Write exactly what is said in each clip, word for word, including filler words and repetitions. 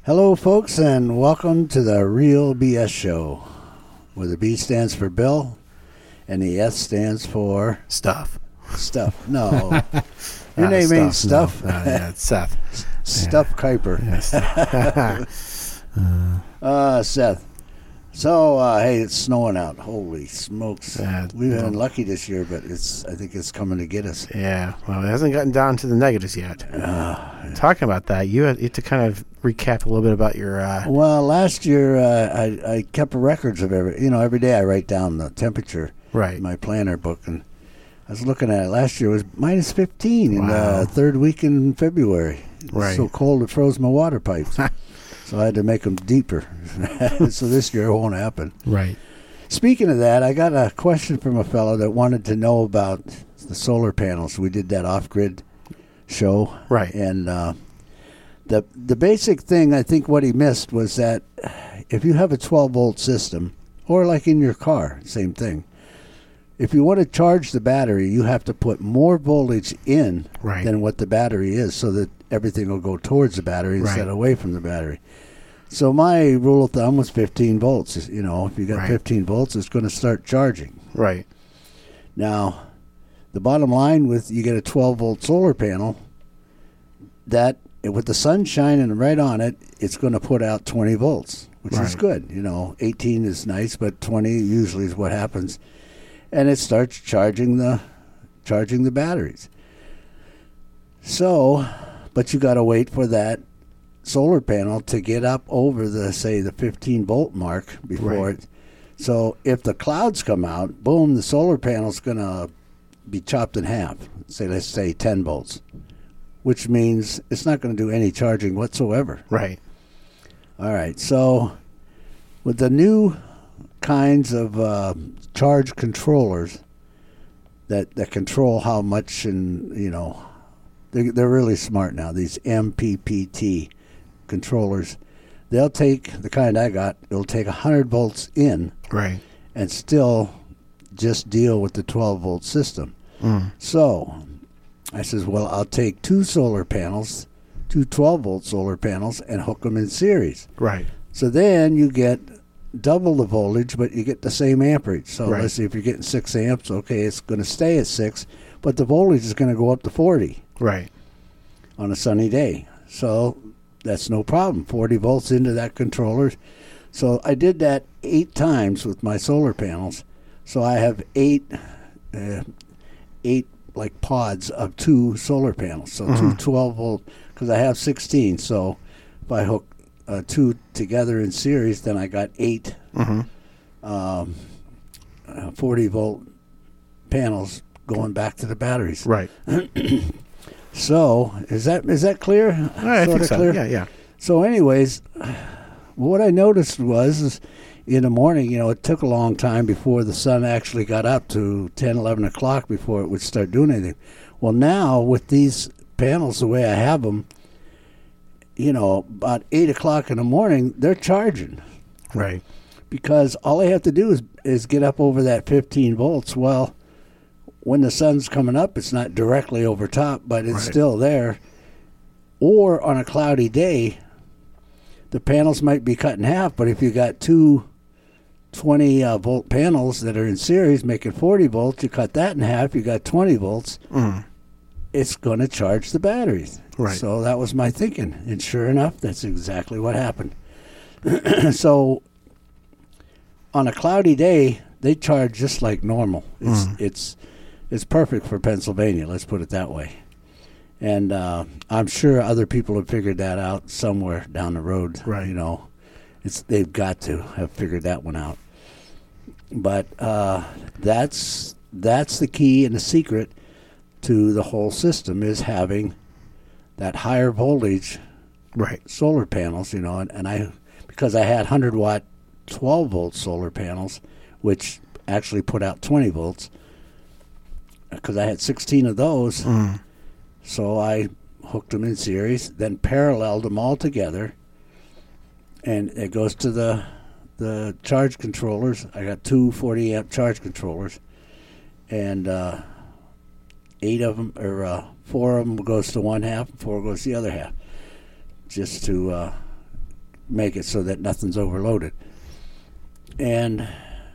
Hello, folks, and welcome to the Real B S Show, where the B stands for Bill and the S stands for Stuff. Stuff. No, your Uh, name ain't stuff, Stuff. no. Uh, yeah, it's Seth. Stuff Kuiper. Yes. uh, Uh, Seth. So, uh, hey, it's snowing out. Holy smokes. Uh, We've been well- lucky this year, but it's I think it's coming to get us. yeah, well, it hasn't gotten down to the negatives yet. Uh, Talking about that, you had, you had to kind of recap a little bit about your... Uh, well, last year uh, I, I kept records of every, you know, every day I write down the temperature right. in my planner book, and I was looking at it. Last year it was minus fifteen in Wow. the third week in February. It was Right. so cold it froze my water pipes. So I had to make them deeper. So this year it won't happen. Right. Speaking of that, I got a question from a fellow that wanted to know about the solar panels. We did that off-grid show. Right. And uh, the the basic thing, I think what he missed was that if you have a twelve-volt system, or like in your car, same thing, if you want to charge the battery, you have to put more voltage in Right. than what the battery is so that everything will go towards the battery instead Right. of away from the battery. So my rule of thumb was fifteen volts. You know, if you got Right. fifteen volts, it's going to start charging. Right. Now, the bottom line with you get a twelve-volt solar panel, that with the sun shining right on it, it's going to put out twenty volts, which is Right. good. You know, eighteen is nice, but twenty usually is what happens. And it starts charging the charging the batteries. So, but you got to wait for that solar panel to get up over the, say, the fifteen volt mark before Right. it. So if the clouds come out, boom, the solar panel's going to be chopped in half. Say, let's say ten volts, which means it's not going to do any charging whatsoever. Right. All right. So with the new kinds of uh, charge controllers that that control how much, and you know, they they're really smart now. These M P P T controllers, they'll take the kind I got. It'll take one hundred volts in Right. and still just deal with the twelve volt system. Mm. So I says, well, I'll take two solar panels, two twelve volt solar panels, and hook them in series. Right. So then you get double the voltage, but you get the same amperage. So Right. let's see, if you're getting six amps, okay, it's going to stay at six, but the voltage is going to go up to forty Right. on a sunny day. So that's no problem. forty volts into that controller. So I did that eight times with my solar panels. So I have eight, uh, eight like pods of two solar panels. So Mhm. two twelve volt, because I have sixteen. So if I hook uh, two together in series, then I got eight Mm-hmm. um, uh, forty volt panels going back to the batteries. Right. So is that is that clear? I think Sorta so. clear? Yeah, yeah. So, anyways, what I noticed was is in the morning, you know, it took a long time before the sun actually got up to ten, eleven o'clock before it would start doing anything. Well, now with these panels the way I have them, you know, about eight o'clock in the morning, they're charging Right. because all I have to do is is get up over that fifteen volts. Well, when the sun's coming up, it's not directly over top, but it's Right. still there. Or on a cloudy day, the panels might be cut in half, but if you got two twenty uh, volt panels that are in series making forty volts, you cut that in half, you got twenty volts, Mm. it's going to charge the batteries. Right. So that was my thinking. And sure enough, that's exactly what happened. So on a cloudy day, they charge just like normal. It's Mm. it's it's perfect for Pennsylvania, let's put it that way. And uh, I'm sure other people have figured that out somewhere down the road. Right. You know, it's they've got to have figured that one out. But uh, that's that's the key and the secret to the whole system is having that higher voltage Right. solar panels. You know, and, and I because I had one hundred watt twelve volt solar panels, which actually put out twenty volts. Because I had sixteen of those. Mm. So I hooked them in series, then paralleled them all together, and it goes to the the charge controllers. I got two forty amp charge controllers, and uh, eight of them, or uh, four of them goes to one half, and four goes to the other half, just to uh, make it so that nothing's overloaded. And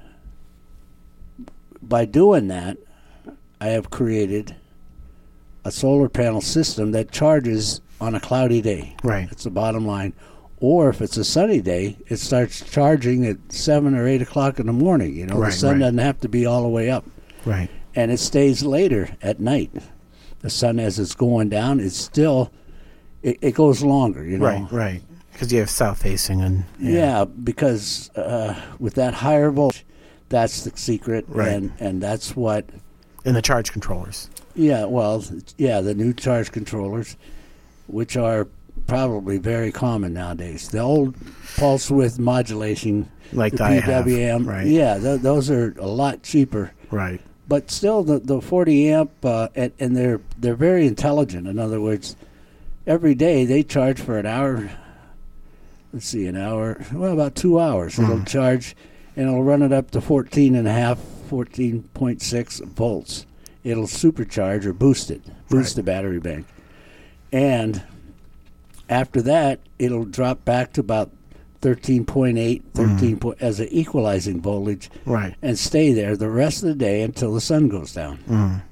by doing that, I have created a solar panel system that charges on a cloudy day. Right. That's the bottom line. Or if it's a sunny day, it starts charging at seven or eight o'clock in the morning. You know, Right, the sun right. doesn't have to be all the way up. Right. And it stays later at night. The sun, as it's going down, it's still, it, it goes longer, you know. Right, right. Because you have south facing and Yeah, because uh, with that higher voltage, that's the secret. Right. And, and that's what, and the charge controllers. yeah, well, yeah, the new charge controllers, which are probably very common nowadays. The old pulse width modulation, Like the I P W M, have, right. yeah, th- those are a lot cheaper. Right. But still, the the forty amp, uh, and, and they're they're very intelligent. In other words, every day they charge for an hour. Let's see, an hour. Well, about two hours. Mm. It'll charge, and it'll run it up to fourteen and a half, fourteen point six volts. It'll supercharge or boost it, boost Right. the battery bank, and after that, it'll drop back to about thirteen point eight, thirteen point, as an equalizing voltage, Right. and stay there the rest of the day until the sun goes down. Mm.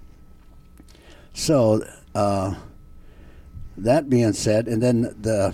So, uh, that being said, and then the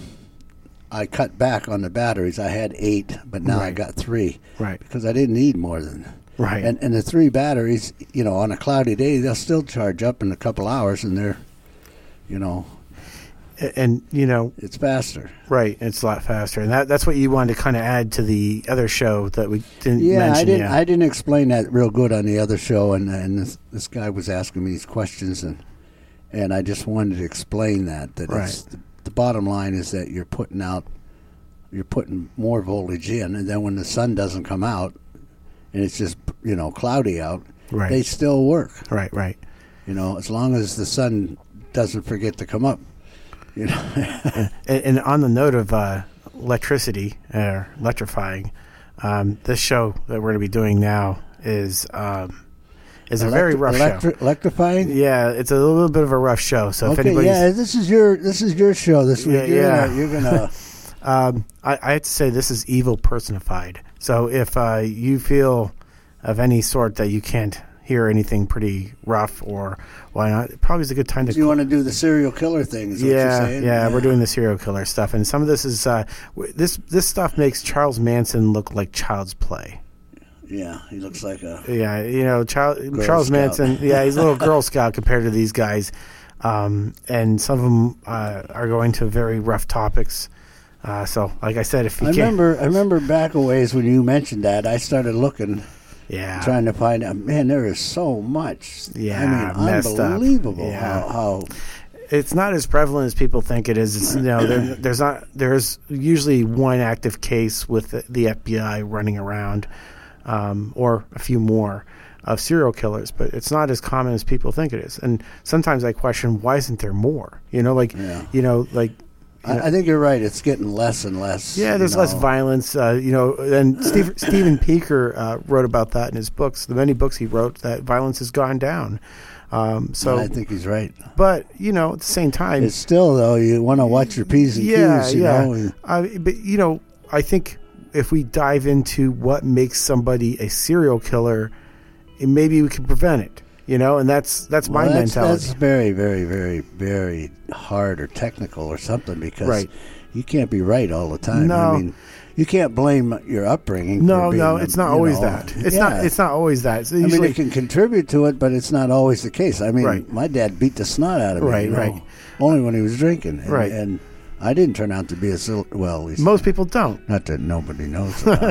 I cut back on the batteries. I had eight, but now I Right. got three Right. because I didn't need more than. Right. And and the three batteries, you know, on a cloudy day, they'll still charge up in a couple hours, and they're, you know, and, and you know, it's faster. right, it's a lot faster, and that that's what you wanted to kind of add to the other show that we didn't Yeah, mention I didn't. yet. I didn't explain that real good on the other show, and and this, this guy was asking me these questions, and and I just wanted to explain that that Right. it's, the, the bottom line is that you're putting out, you're putting more voltage in, and then when the sun doesn't come out, and it's just you know cloudy out, Right. they still work. Right, right. You know, as long as the sun doesn't forget to come up. You know. And, and on the note of uh, electricity or electrifying, um, this show that we're going to be doing now is um, is a very Electri- rough electri- show. Electrifying. Yeah, it's a little bit of a rough show. So if Okay, anybody's, yeah, this is your this is your show this week. Yeah, you're yeah. Gonna, you're gonna. um, I, I have to say this is evil personified. So if uh, you feel of any sort that you can't hear anything pretty rough or why not, it probably is a good time to. Do you want to do the serial killer thing? Is what you're Yeah, saying? yeah, we're doing the serial killer stuff, and some of this is uh, w- this this stuff makes Charles Manson look like child's play. Yeah, he looks like a. Yeah, you know, child, Charles Scout. Manson. Yeah, he's a little Girl Scout compared to these guys, um, and some of them uh, are going to very rough topics. Uh, so, like I said, if you I can't, remember. I remember back a ways when you mentioned that. I started looking, yeah, trying to find out. Man, there is so much. Yeah, I mean, messed up. unbelievable Yeah. how, how. it's not as prevalent as people think it is. It's, you know, there, there's not. There's usually one active case with the, the F B I running around, um, or a few more of serial killers, but it's not as common as people think it is. And sometimes I question, why isn't there more? You know, like, Yeah. you know, like. you know, I, I think you're right. It's getting less and less. yeah, there's you less know. violence. Uh, you know, and Steve, Stephen Peaker uh, wrote about that in his books. The many books he wrote, that violence has gone down. Um, so, I think he's right. but you know, at the same time, It's still though. You want to watch your P's and yeah, Q's. You yeah. know. and- Uh, but you know, I think if we dive into what makes somebody a serial killer, it, maybe we can prevent it. You know, and that's that's my Well, that's, mentality. That's very, very, very, very hard or technical or something because Right. you can't be right all the time. No. I mean, you can't blame your upbringing. no, for being, no, it's not you always know, that. It's yeah. not. It's not always that. It's I mean, usually, it can contribute to it, but it's not always the case. I mean, Right. my dad beat the snot out of me. Right, you know, right. Only when he was drinking. And, Right. And I didn't turn out to be a sil- well. At least most people don't. not that nobody knows. About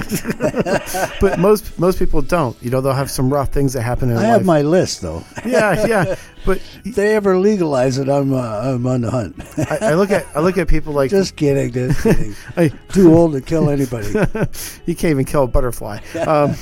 it. But most most people don't. You know, they'll have some rough things that happen in I their have life. my list though. yeah, yeah. But If they ever legalize it, I'm uh, I'm on the hunt. I, I look at I look at people like Just kidding. Just kidding. I, Too old to kill anybody. you can't even kill a butterfly. Um,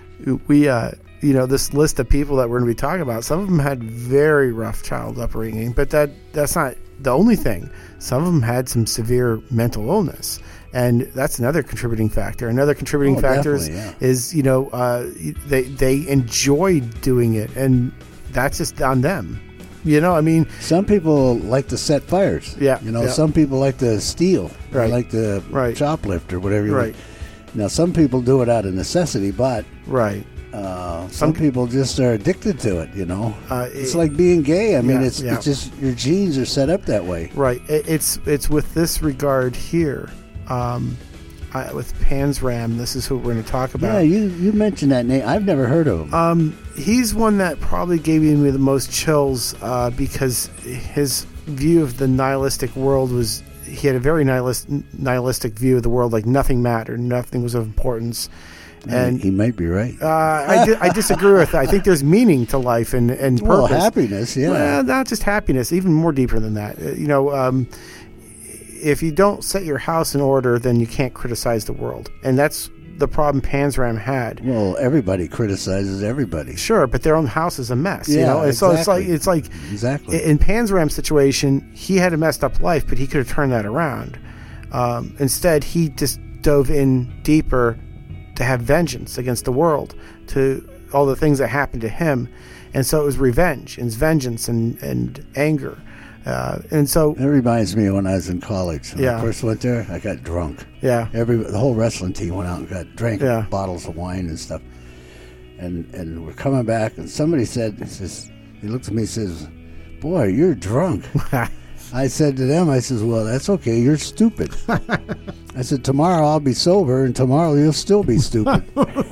we, uh, you know, this list of people that we're going to be talking about, some of them had very rough child upbringing, but that that's not the only thing. Some of them had some severe mental illness, and that's another contributing factor. Another contributing Oh, factor is, definitely, is, you know, uh, they they enjoy doing it, and that's just on them. You know, I mean, some people like to set fires. Yeah, you know, yeah. some people like to steal. Right. They like to Right. shoplift or whatever. You Right. want. Now, some people do it out of necessity, but right. uh, some, Some- people just are addicted to it. You know, Uh, it's it- like being gay. I mean, Yeah, it's yeah. it's just your genes are set up that way. Right. It, it's it's with this regard here, um, I, with Panzram. This is who we're going to talk about. Yeah, you you mentioned that name. I've never heard of him. Um, he's one that probably gave me the most chills uh, because his view of the nihilistic world was he had a very nihilist, nihilistic view of the world, like nothing mattered, nothing was of importance. And he might be right. uh, I, di- I disagree with that. I think there's meaning to life and, and purpose. Well, happiness, yeah. Well, not just happiness, even more deeper than that. Uh, You know, um, if you don't set your house in order, then you can't criticize the world. And that's the problem Panzram had. Well, everybody criticizes everybody. Sure, but their own house is a mess. you Yeah, know, and so it's like exactly. it's like Exactly. in Panzram's situation, he had a messed up life, but he could have turned that around. Um, instead, he just dove in deeper to have vengeance against the world, to all the things that happened to him, and so it was revenge and vengeance and and anger, uh, and so That reminds me of when I was in college. When Yeah. I first went there, I got drunk. yeah, Every the whole wrestling team went out and got drank Yeah. bottles of wine and stuff. And and we're coming back, and somebody said, he says, he looked at me and says, "Boy, you're drunk." I said to them, I says, "Well, that's okay. You're stupid." I said, "Tomorrow I'll be sober, and tomorrow you'll still be stupid."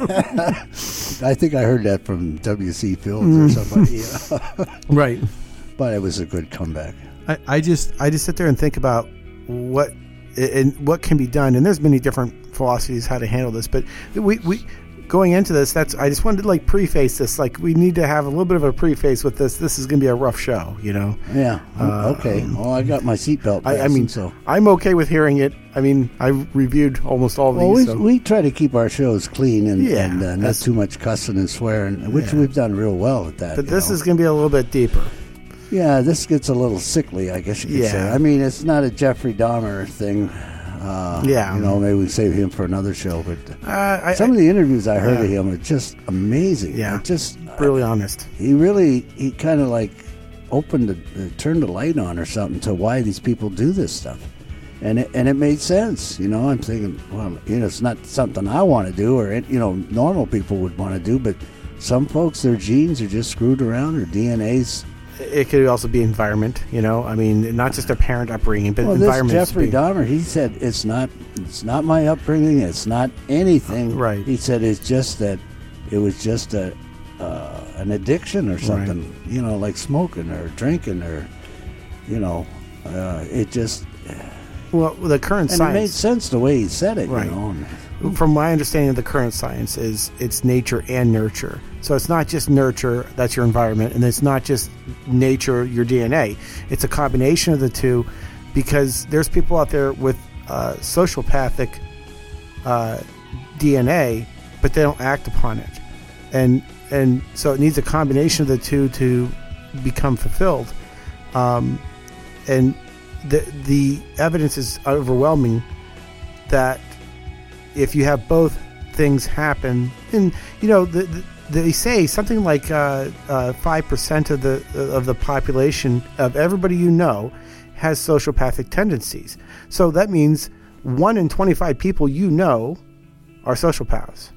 I think I heard that from W C Fields Mm. or somebody. you know. right. But it was a good comeback. I, I just I just sit there and think about what and what can be done, and there's many different philosophies how to handle this. But we we going into this, that's I just wanted to like preface this. Like we need to have a little bit of a preface with this. This is going to be a rough show, you know. Yeah. Uh, okay. Well, I got my seatbelt. I, I fastened, mean, so. I'm okay with hearing it. I mean, I reviewed almost all of Well, we, these. so. we try to keep our shows clean and, Yeah, and uh, not that's- too much cussing and swearing, which Yeah. we've done real well at that. but you this know. is going to be a little bit deeper. Yeah, this gets a little sickly, I guess you could Yeah. say. I mean, it's not a Jeffrey Dahmer thing. Uh, Yeah. You know, maybe we save him for another show. But Uh, I, some I, of the interviews I heard yeah. of him are just amazing. Yeah. It just really honest. he really he kind of like opened the uh, turned the light on or something to why these people do this stuff, and it, and it made sense. You know, I'm thinking, well, you know, it's not something I want to do, or you know, normal people would want to do, but some folks, their genes are just screwed around, or D N A's. It could also be environment, you know. I mean, not just their parent upbringing, but Well, this environment. Jeffrey Dahmer, he said it's not it's not my upbringing, it's not anything. Right. He said it's just that it was just a uh, an addiction or something, you know, like smoking or drinking or, you know, uh, it just Well, the current and it made science, sense the way he said it, Right. you know. and- from my understanding of the current science, is it's nature and nurture. So it's not just nurture, that's your environment, and it's not just nature, your D N A. It's a combination of the two, because there's people out there with uh, sociopathic uh, D N A, but they don't act upon it. And and so it needs a combination of the two to become fulfilled. Um, and the the evidence is overwhelming that if you have both things happen, and you know the, the, they say something like five uh, uh, percent of the of the population of everybody you know has sociopathic tendencies. So that means one in twenty-five people you know are sociopaths.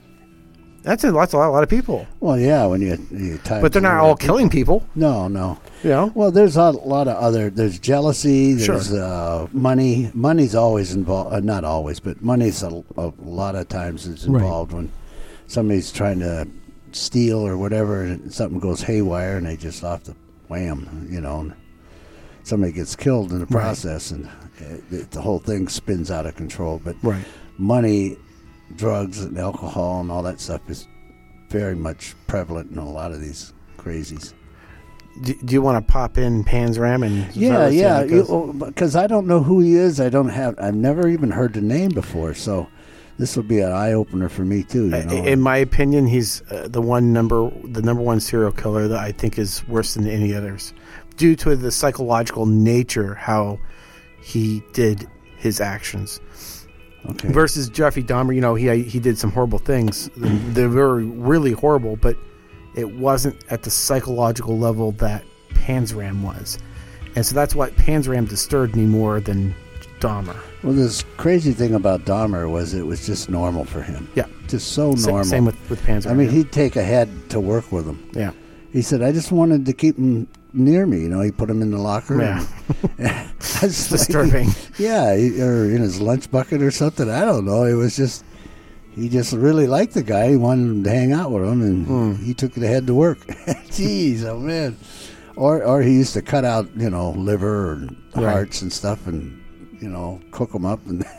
That's a, that's a lot, a lot of people. Well, yeah, when you, you time But they're not all killing people. No, no. You know? Well, there's a lot of other. There's jealousy. Sure. There's uh, money. Money's always involved. Uh, not always, but money's a, a lot of times is Right. involved when somebody's trying to steal or whatever, and something goes haywire, and they just off the wham, you know, and somebody gets killed in the Right. process, and it, the whole thing spins out of control. But Right. money, drugs, and alcohol, and all that stuff is very much prevalent in a lot of these crazies. Do, do you want to pop in Panzram and Yeah, see yeah, how it goes? because I don't know who he is. I don't have. I've never even heard the name before. So this will be an eye opener for me too. You know, In my opinion, he's uh, the one number, the number one serial killer that I think is worse than any others, due to the psychological nature how he did his actions. okay. Versus Jeffrey Dahmer, you know, he he did some horrible things. They were really horrible, but it wasn't at the psychological level that Panzram was. And so that's what Panzram disturbed me more than Dahmer. Well, this crazy thing about Dahmer was it was just normal for him. Yeah. Just so normal. Same with, with Panzram. I mean, yeah. he'd take a head to work with him. Yeah. He said, I just wanted to keep him near me. You know, he put him in the locker. Yeah. That's disturbing. Like, yeah, he, or in his lunch bucket or something. I don't know. It was just, he just really liked the guy. He wanted to hang out with him, and mm. he took the head to work. Jeez, oh, man. Or or he used to cut out, you know, liver and hearts right. and stuff and, you know, cook them up. And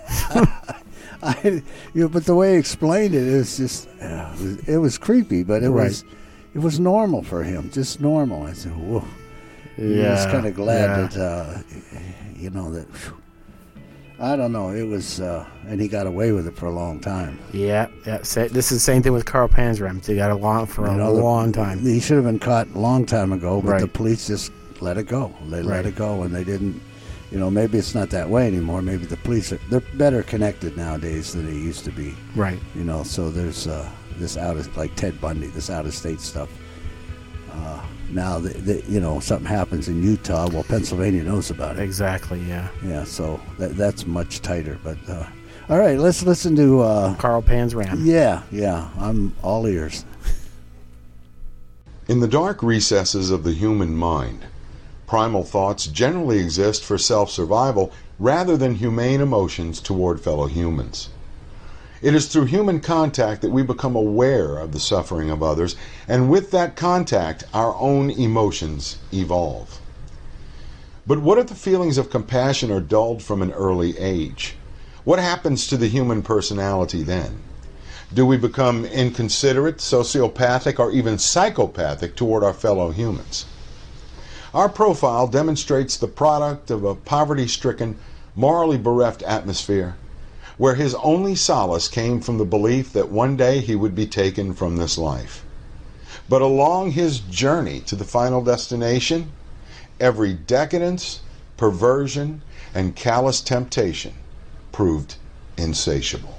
I, you know, but the way he explained it, it was just, uh, it, was, it was creepy, but it right. was it was normal for him, just normal. I said, whoa. Yeah, I was kind of glad yeah. that, uh, you know, that, whew, I don't know, it was, uh, and he got away with it for a long time. Yeah, yeah. This is the same thing with Carl Panzram. He got along for you a know, long time. He should have been caught a long time ago, but right. the police just let it go. They right. let it go, and they didn't, you know, maybe it's not that way anymore. Maybe the police, are, they're better connected nowadays than they used to be. Right. You know, so there's uh, this out of, like Ted Bundy, this out-of-state stuff. Uh, now, the, the, you know, something happens in Utah, well, Pennsylvania knows about it. Exactly, yeah. Yeah, so that, that's much tighter. But, uh, all right, let's listen to... Uh, Carl Panzram. Yeah, yeah, I'm all ears. In the dark recesses of the human mind, primal thoughts generally exist for self-survival rather than humane emotions toward fellow humans. It is through human contact that we become aware of the suffering of others, and with that contact, our own emotions evolve. But what if the feelings of compassion are dulled from an early age? What happens to the human personality then? Do we become inconsiderate, sociopathic, or even psychopathic toward our fellow humans? Our profile demonstrates the product of a poverty-stricken, morally bereft atmosphere, where his only solace came from the belief that one day he would be taken from this life. But along his journey to the final destination, every decadence, perversion, and callous temptation proved insatiable.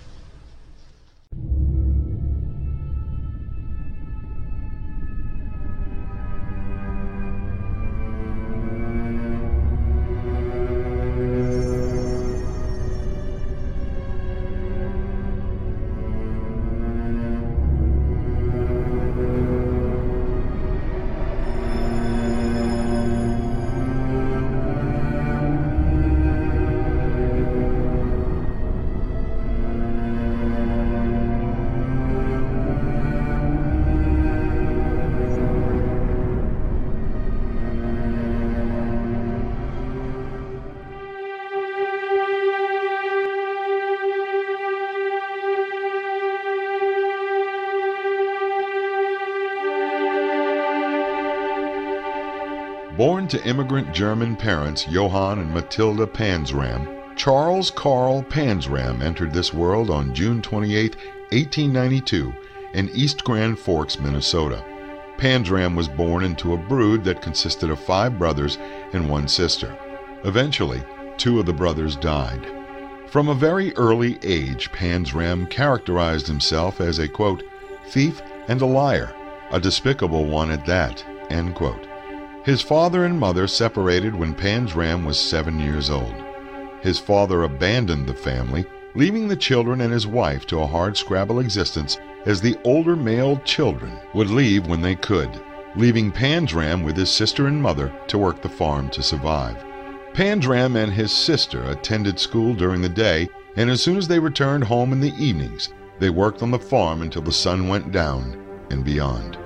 Born to immigrant German parents Johann and Matilda Panzram, Charles Carl Panzram entered this world on June twenty-eighth, eighteen ninety-two, in East Grand Forks, Minnesota. Panzram was born into a brood that consisted of five brothers and one sister. Eventually, two of the brothers died. From a very early age, Panzram characterized himself as a, quote, thief and a liar, a despicable one at that, end quote. His father and mother separated when Panzram was seven years old. His father abandoned the family, leaving the children and his wife to a hardscrabble existence as the older male children would leave when they could, leaving Panzram with his sister and mother to work the farm to survive. Panzram and his sister attended school during the day, and as soon as they returned home in the evenings, they worked on the farm until the sun went down and beyond.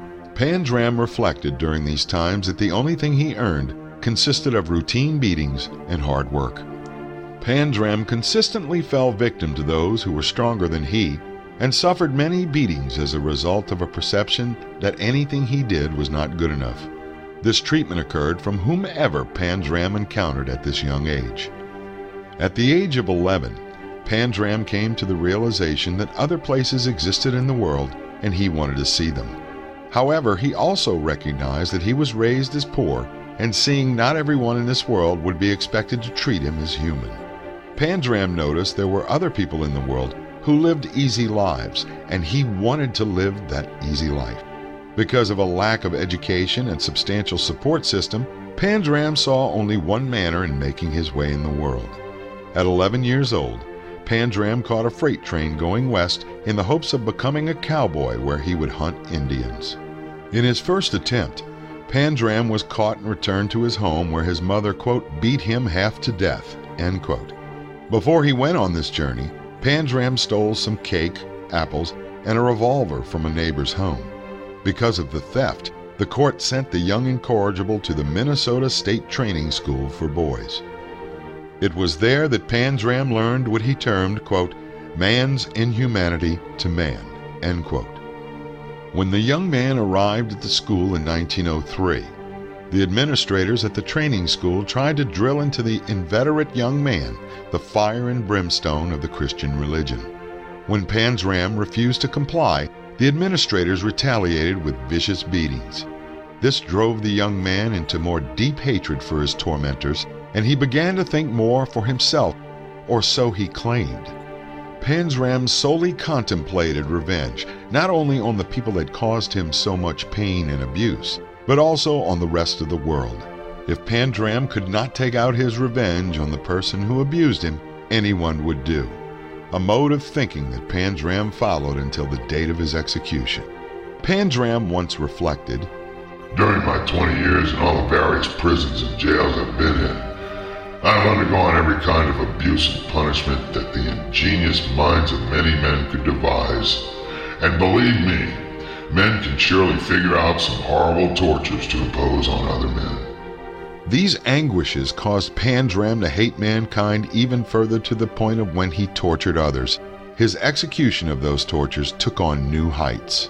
Panzram reflected during these times that the only thing he earned consisted of routine beatings and hard work. Panzram consistently fell victim to those who were stronger than he and suffered many beatings as a result of a perception that anything he did was not good enough. This treatment occurred from whomever Panzram encountered at this young age. At the age of eleven, Panzram came to the realization that other places existed in the world and he wanted to see them. However, he also recognized that he was raised as poor, and seeing not everyone in this world would be expected to treat him as human. Panzram noticed there were other people in the world who lived easy lives, and he wanted to live that easy life. Because of a lack of education and substantial support system, Panzram saw only one manner in making his way in the world. At eleven years old, Panzram caught a freight train going west in the hopes of becoming a cowboy where he would hunt Indians. In his first attempt, Panzram was caught and returned to his home where his mother, quote, beat him half to death, end quote. Before he went on this journey, Panzram stole some cake, apples, and a revolver from a neighbor's home. Because of the theft, the court sent the young incorrigible to the Minnesota State Training School for Boys. It was there that Panzram learned what he termed, quote, man's inhumanity to man, end quote. When the young man arrived at the school in nineteen oh three, the administrators at the training school tried to drill into the inveterate young man the fire and brimstone of the Christian religion. When Panzram refused to comply, the administrators retaliated with vicious beatings. This drove the young man into more deep hatred for his tormentors, and he began to think more for himself, or so he claimed. Panzram solely contemplated revenge, not only on the people that caused him so much pain and abuse, but also on the rest of the world. If Panzram could not take out his revenge on the person who abused him, anyone would do. A mode of thinking that Panzram followed until the date of his execution. Panzram once reflected, during my twenty years in all the various prisons and jails I've been in, I've undergone every kind of abuse and punishment that the ingenious minds of many men could devise. And believe me, men can surely figure out some horrible tortures to impose on other men. These anguishes caused Panzram to hate mankind even further, to the point of when he tortured others. His execution of those tortures took on new heights.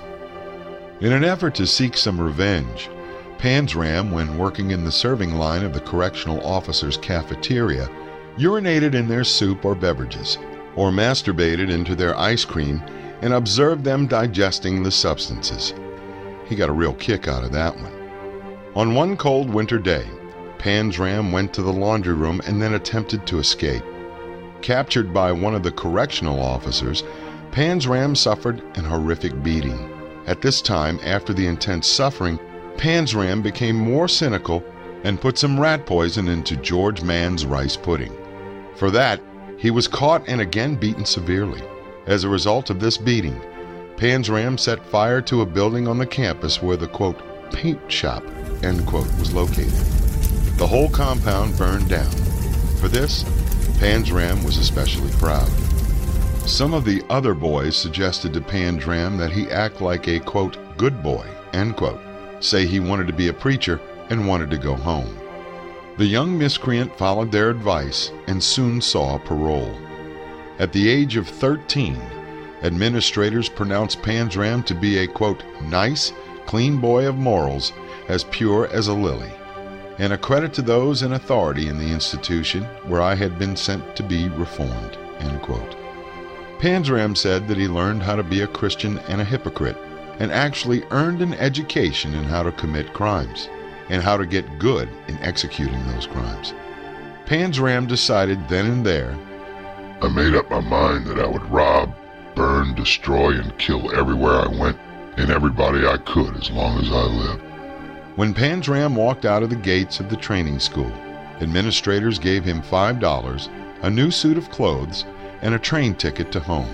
In an effort to seek some revenge, Panzram, when working in the serving line of the correctional officers' cafeteria, urinated in their soup or beverages, or masturbated into their ice cream and observed them digesting the substances. He got a real kick out of that one. On one cold winter day, Panzram went to the laundry room and then attempted to escape. Captured by one of the correctional officers, Panzram suffered an horrific beating. At this time, after the intense suffering, Panzram became more cynical and put some rat poison into George Mann's rice pudding. For that, he was caught and again beaten severely. As a result of this beating, Panzram set fire to a building on the campus where the, quote, paint shop, end quote, was located. The whole compound burned down. For this, Panzram was especially proud. Some of the other boys suggested to Panzram that he act like a, quote, good boy, end quote, say he wanted to be a preacher and wanted to go home. The young miscreant followed their advice and soon saw parole. At the age of thirteen, administrators pronounced Panzram to be a, quote, nice, clean boy of morals, as pure as a lily, and a credit to those in authority in the institution where I had been sent to be reformed, end quote. Panzram said that he learned how to be a Christian and a hypocrite, and actually earned an education in how to commit crimes, and how to get good in executing those crimes. Panzram decided then and there, I made up my mind that I would rob, burn, destroy, and kill everywhere I went, and everybody I could as long as I lived. When Panzram walked out of the gates of the training school, administrators gave him five dollars, a new suit of clothes, and a train ticket to home.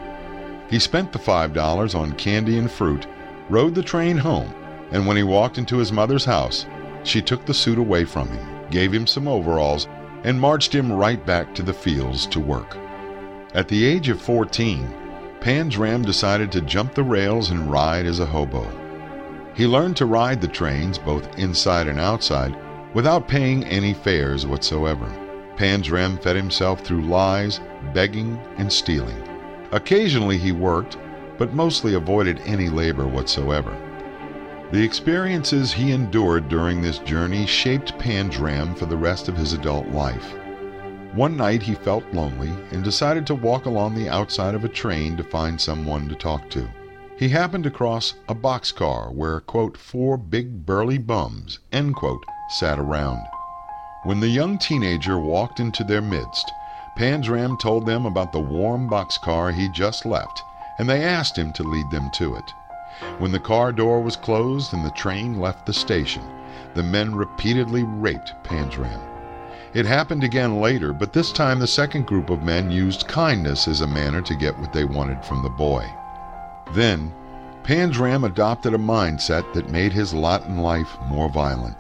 He spent the five dollars on candy and fruit, rode the train home, and when he walked into his mother's house, she took the suit away from him, gave him some overalls, and marched him right back to the fields to work. At the age of fourteen, Panzram decided to jump the rails and ride as a hobo. He learned to ride the trains, both inside and outside, without paying any fares whatsoever. Panzram fed himself through lies, begging, and stealing. Occasionally he worked, but mostly avoided any labor whatsoever. The experiences he endured during this journey shaped Panzram for the rest of his adult life. One night he felt lonely and decided to walk along the outside of a train to find someone to talk to. He happened across a boxcar where, quote, four big burly bums, end quote, sat around. When the young teenager walked into their midst, Panzram told them about the warm boxcar he just left, and they asked him to lead them to it. When the car door was closed and the train left the station, the men repeatedly raped Panzram. It happened again later, but this time the second group of men used kindness as a manner to get what they wanted from the boy. Then, Panzram adopted a mindset that made his lot in life more violent.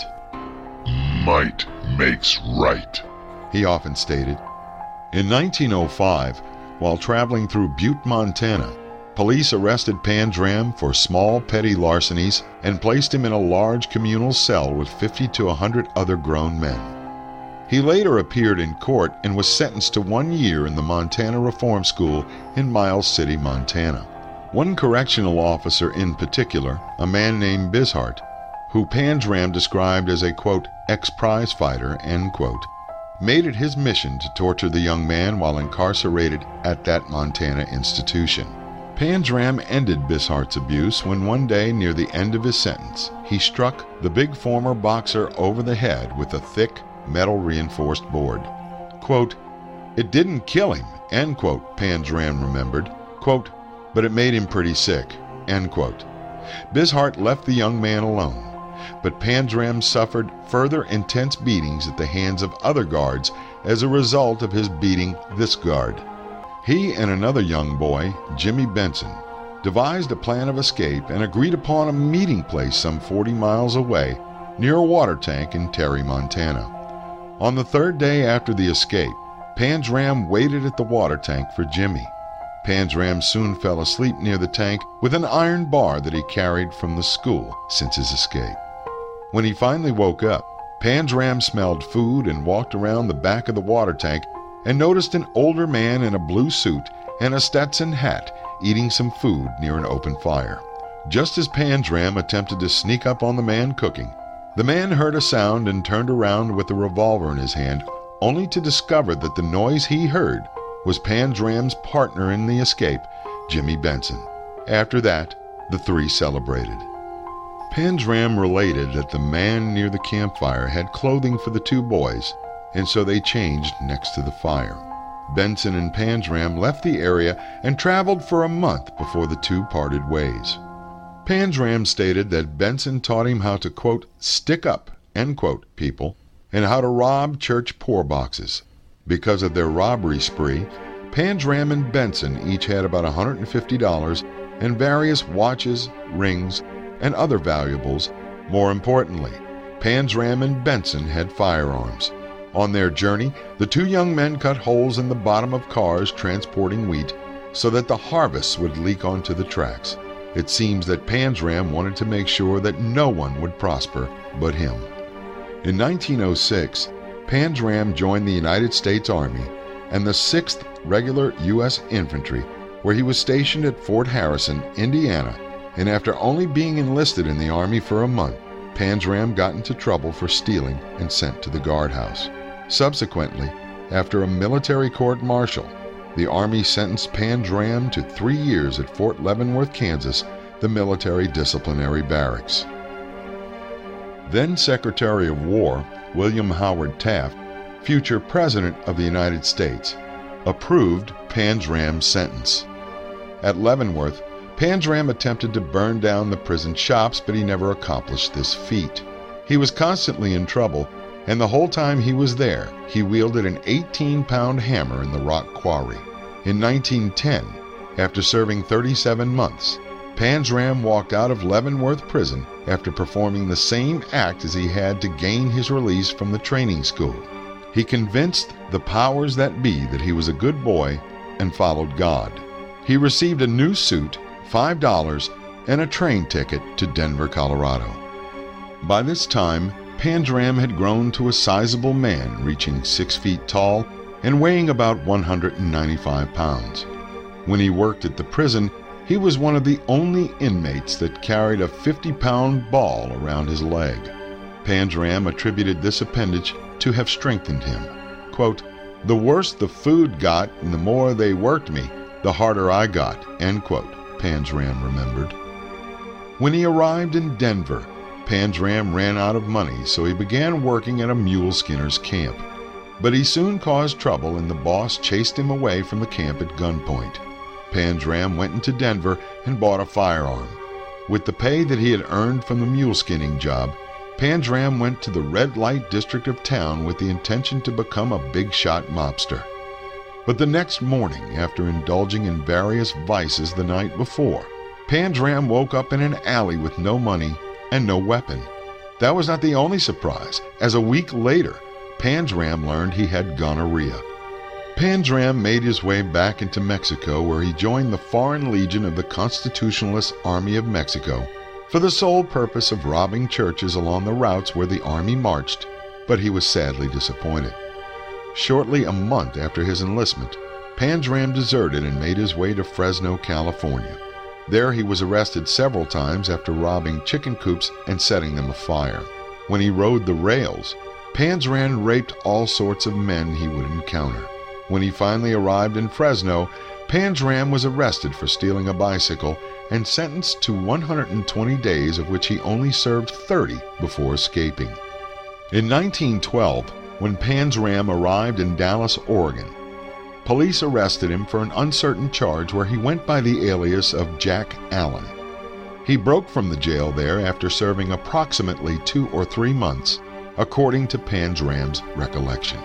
Might makes right, he often stated. In nineteen oh five, while traveling through Butte, Montana, police arrested Panzram for small petty larcenies and placed him in a large communal cell with fifty to one hundred other grown men. He later appeared in court and was sentenced to one year in the Montana Reform School in Miles City, Montana. One correctional officer in particular, a man named Bishart, who Panzram described as a, quote, ex-prize fighter, end quote, made it his mission to torture the young man while incarcerated at that Montana institution. Panzram ended Bishart's abuse when one day near the end of his sentence, he struck the big former boxer over the head with a thick, metal-reinforced board. Quote, "It didn't kill him," end quote, Panzram remembered. Quote, "But it made him pretty sick," end quote. Bishart left the young man alone, but Panzram suffered further intense beatings at the hands of other guards as a result of his beating this guard. He and another young boy, Jimmy Benson, devised a plan of escape and agreed upon a meeting place some forty miles away near a water tank in Terry, Montana. On the third day after the escape, Panzram waited at the water tank for Jimmy. Panzram soon fell asleep near the tank with an iron bar that he carried from the school since his escape. When he finally woke up, Panzram smelled food and walked around the back of the water tank and noticed an older man in a blue suit and a Stetson hat eating some food near an open fire. Just as Panzram attempted to sneak up on the man cooking, the man heard a sound and turned around with a revolver in his hand, only to discover that the noise he heard was Panzram's partner in the escape, Jimmy Benson. After that, the three celebrated. Panzram related that the man near the campfire had clothing for the two boys, and so they changed next to the fire. Benson and Panzram left the area and traveled for a month before the two parted ways. Panzram stated that Benson taught him how to, quote, stick up, end quote, people, and how to rob church poor boxes. Because of their robbery spree, Panzram and Benson each had about one hundred fifty dollars and various watches, rings, and other valuables. More importantly, Panzram and Benson had firearms. On their journey, the two young men cut holes in the bottom of cars transporting wheat so that the harvests would leak onto the tracks. It seems that Panzram wanted to make sure that no one would prosper but him. In nineteen oh six, Panzram joined the United States Army and the sixth Regular U S Infantry, where he was stationed at Fort Harrison, Indiana, and after only being enlisted in the Army for a month, Panzram got into trouble for stealing and sent to the guardhouse. Subsequently, after a military court-martial, the Army sentenced Panzram to three years at Fort Leavenworth, Kansas, the military disciplinary barracks. Then Secretary of War William Howard Taft, future President of the United States, approved Panzram's sentence. At Leavenworth, Panzram attempted to burn down the prison shops, but he never accomplished this feat. He was constantly in trouble, and the whole time he was there, he wielded an eighteen-pound hammer in the rock quarry. In nineteen ten, after serving thirty-seven months, Panzram walked out of Leavenworth prison after performing the same act as he had to gain his release from the training school. He convinced the powers that be that he was a good boy and followed God. He received a new suit, five dollars, and a train ticket to Denver, Colorado. By this time, Panzram had grown to a sizable man, reaching six feet tall and weighing about one hundred ninety-five pounds. When he worked at the prison, he was one of the only inmates that carried a fifty-pound ball around his leg. Panzram attributed this appendage to have strengthened him. Quote, "The worse the food got and the more they worked me, the harder I got," end quote, Panzram remembered. When he arrived in Denver, Panzram ran out of money, so he began working at a mule skinner's camp. But he soon caused trouble, and the boss chased him away from the camp at gunpoint. Panzram went into Denver and bought a firearm. With the pay that he had earned from the mule skinning job, Panzram went to the red light district of town with the intention to become a big-shot mobster. But the next morning, after indulging in various vices the night before, Panzram woke up in an alley with no money and no weapon. That was not the only surprise, as a week later, Panzram learned he had gonorrhea. Panzram made his way back into Mexico, where he joined the Foreign Legion of the Constitutionalist Army of Mexico for the sole purpose of robbing churches along the routes where the army marched, but he was sadly disappointed. Shortly a month after his enlistment, Panzram deserted and made his way to Fresno, California. There he was arrested several times after robbing chicken coops and setting them afire. When he rode the rails, Panzram raped all sorts of men he would encounter. When he finally arrived in Fresno, Panzram was arrested for stealing a bicycle and sentenced to one hundred twenty days, of which he only served thirty before escaping. In nineteen twelve, when Panzram arrived in Dallas, Oregon, police arrested him for an uncertain charge where he went by the alias of Jack Allen. He broke from the jail there after serving approximately two or three months, according to Panzram's recollection.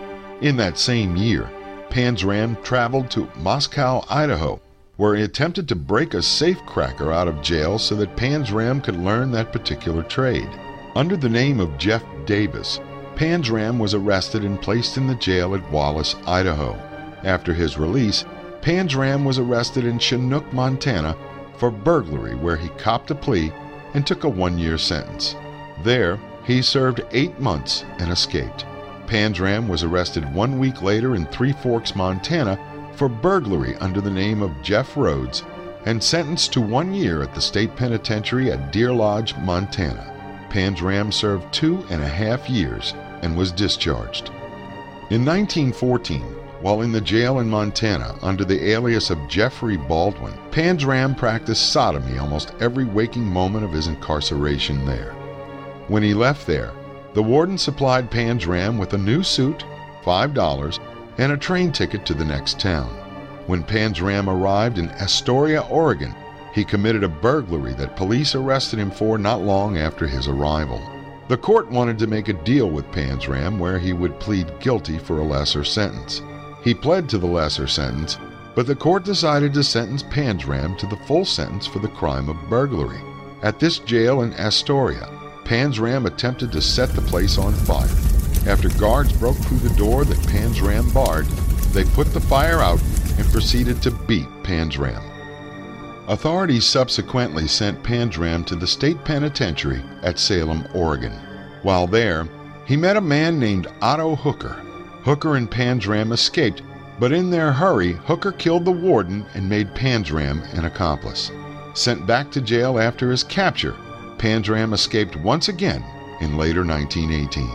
In that same year, Panzram traveled to Moscow, Idaho, where he attempted to break a safecracker out of jail so that Panzram could learn that particular trade. Under the name of Jeff Davis, Panzram was arrested and placed in the jail at Wallace, Idaho. After his release, Panzram was arrested in Chinook, Montana for burglary, where he copped a plea and took a one-year sentence. There, he served eight months and escaped. Panzram was arrested one week later in Three Forks, Montana for burglary under the name of Jeff Rhodes and sentenced to one year at the state penitentiary at Deer Lodge, Montana. Panzram served two and a half years and was discharged. In nineteen fourteen, while in the jail in Montana under the alias of Jeffrey Baldwin, Panzram practiced sodomy almost every waking moment of his incarceration there. When he left there, the warden supplied Panzram with a new suit, five dollars, and a train ticket to the next town. When Panzram arrived in Astoria, Oregon, he committed a burglary that police arrested him for not long after his arrival. The court wanted to make a deal with Panzram where he would plead guilty for a lesser sentence. He pled to the lesser sentence, but the court decided to sentence Panzram to the full sentence for the crime of burglary. At this jail in Astoria, Panzram attempted to set the place on fire. After guards broke through the door that Panzram barred, they put the fire out and proceeded to beat Panzram. Authorities subsequently sent Panzram to the state penitentiary at Salem, Oregon. While there, he met a man named Otto Hooker. Hooker and Panzram escaped, but in their hurry, Hooker killed the warden and made Panzram an accomplice. Sent back to jail after his capture, Panzram escaped once again in later nineteen eighteen.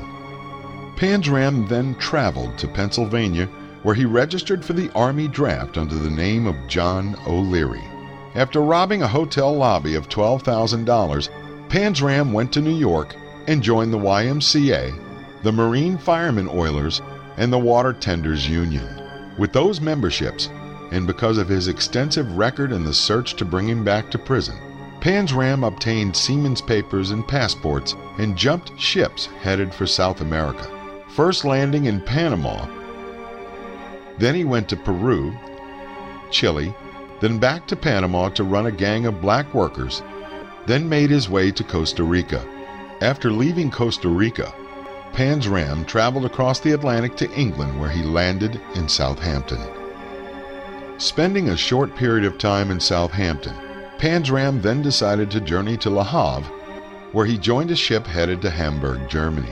Panzram then traveled to Pennsylvania, where he registered for the Army draft under the name of John O'Leary. After robbing a hotel lobby of twelve thousand dollars, Panzram went to New York and joined the Y M C A, the Marine Firemen Oilers, and the Water Tenders Union. With those memberships, and because of his extensive record in the search to bring him back to prison, Panzram obtained seaman's papers and passports and jumped ships headed for South America, first landing in Panama. Then he went to Peru, Chile, then back to Panama to run a gang of black workers, then made his way to Costa Rica. After leaving Costa Rica, Panzram traveled across the Atlantic to England, where he landed in Southampton. Spending a short period of time in Southampton, Panzram then decided to journey to Le Havre, where he joined a ship headed to Hamburg, Germany.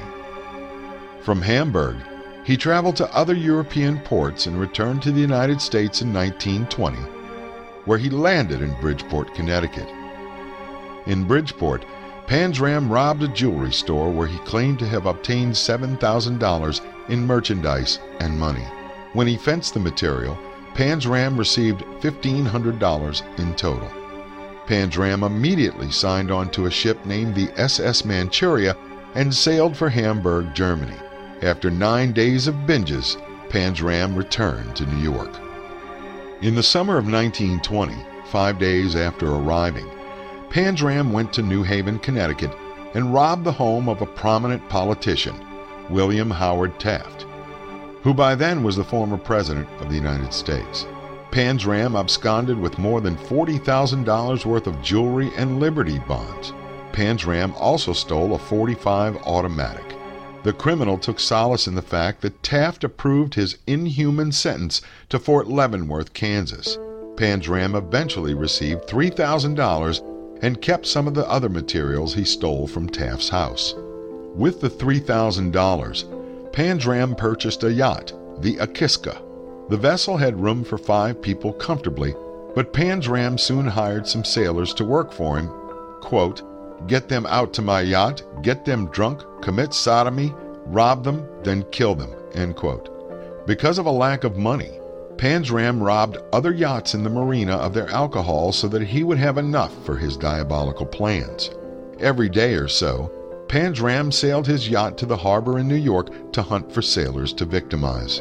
From Hamburg, he traveled to other European ports and returned to the United States in nineteen twenty, where he landed in Bridgeport, Connecticut. In Bridgeport, Panzram robbed a jewelry store where he claimed to have obtained seven thousand dollars in merchandise and money. When he fenced the material, Panzram received fifteen hundred dollars in total. Panzram immediately signed on to a ship named the S S Manchuria and sailed for Hamburg, Germany. After nine days of binges, Panzram returned to New York. In the summer of nineteen twenty, five days after arriving, Panzram went to New Haven, Connecticut, and robbed the home of a prominent politician, William Howard Taft, who by then was the former President of the United States. Panzram absconded with more than forty thousand dollars worth of jewelry and Liberty bonds. Panzram also stole a forty-five automatic. The criminal took solace in the fact that Taft approved his inhuman sentence to Fort Leavenworth, Kansas. Panzram eventually received three thousand dollars and kept some of the other materials he stole from Taft's house. With the three thousand dollars, Panzram purchased a yacht, the Akiska. The vessel had room for five people comfortably, but Panzram soon hired some sailors to work for him. Quote, "Get them out to my yacht, get them drunk, commit sodomy, rob them, then kill them," end quote. Because of a lack of money, Panzram robbed other yachts in the marina of their alcohol so that he would have enough for his diabolical plans. Every day or so, Panzram sailed his yacht to the harbor in New York to hunt for sailors to victimize.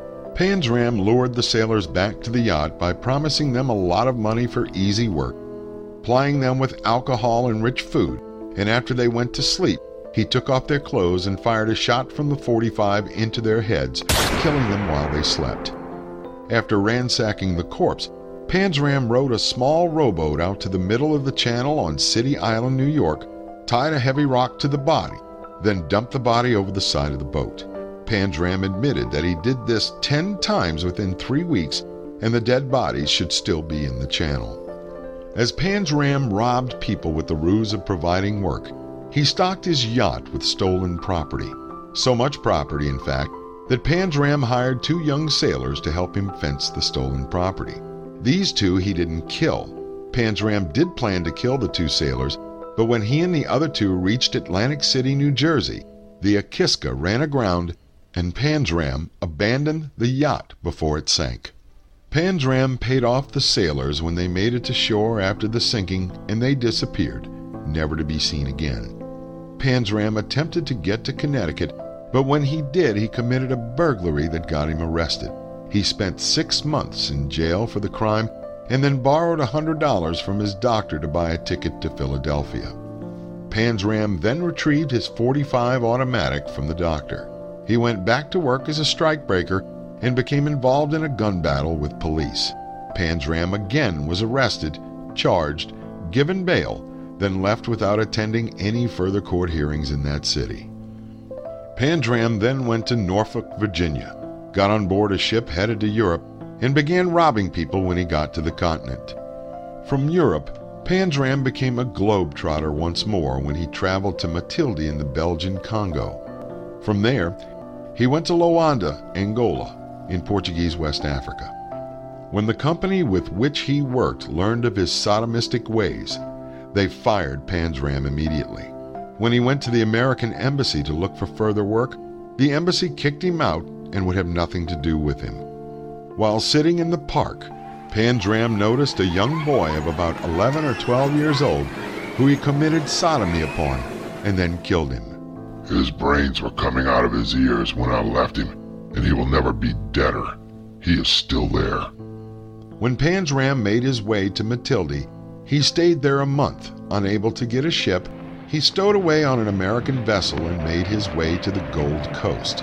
Panzram lured the sailors back to the yacht by promising them a lot of money for easy work, plying them with alcohol and rich food, and after they went to sleep, he took off their clothes and fired a shot from the forty-five into their heads, killing them while they slept. After ransacking the corpse, Panzram rowed a small rowboat out to the middle of the channel on City Island, New York, tied a heavy rock to the body, then dumped the body over the side of the boat. Panzram admitted that he did this ten times within three weeks, and the dead bodies should still be in the channel. As Panzram robbed people with the ruse of providing work, he stocked his yacht with stolen property. So much property, in fact, that Panzram hired two young sailors to help him fence the stolen property. These two he didn't kill. Panzram did plan to kill the two sailors, but when he and the other two reached Atlantic City, New Jersey, the Akiska ran aground and Panzram abandoned the yacht before it sank. Panzram paid off the sailors when they made it to shore after the sinking, and they disappeared, never to be seen again. Panzram attempted to get to Connecticut, but when he did, he committed a burglary that got him arrested. He spent six months in jail for the crime and then borrowed one hundred dollars from his doctor to buy a ticket to Philadelphia. Panzram then retrieved his forty-five automatic from the doctor. He went back to work as a strikebreaker and became involved in a gun battle with police. Panzram again was arrested, charged, given bail, then left without attending any further court hearings in that city. Panzram then went to Norfolk, Virginia, got on board a ship headed to Europe, and began robbing people when he got to the continent. From Europe, Panzram became a globetrotter once more when he traveled to Matilde in the Belgian Congo. From there, he went to Luanda, Angola, in Portuguese West Africa. When the company with which he worked learned of his sodomistic ways, they fired Panzram immediately. When he went to the American embassy to look for further work, the embassy kicked him out and would have nothing to do with him. While sitting in the park, Panzram noticed a young boy of about eleven or twelve years old who he committed sodomy upon and then killed him. His brains were coming out of his ears when I left him, and he will never be deader. He is still there. When Panzram made his way to Matilde, he stayed there a month, unable to get a ship. He stowed away on an American vessel and made his way to the Gold Coast.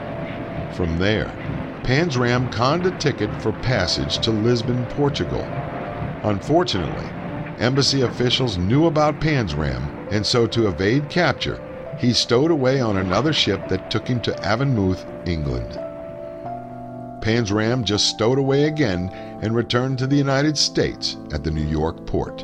From there, Panzram conned a ticket for passage to Lisbon, Portugal. Unfortunately, embassy officials knew about Panzram, and so to evade capture, he stowed away on another ship that took him to Avonmouth, England. Panzram just stowed away again and returned to the United States at the New York port.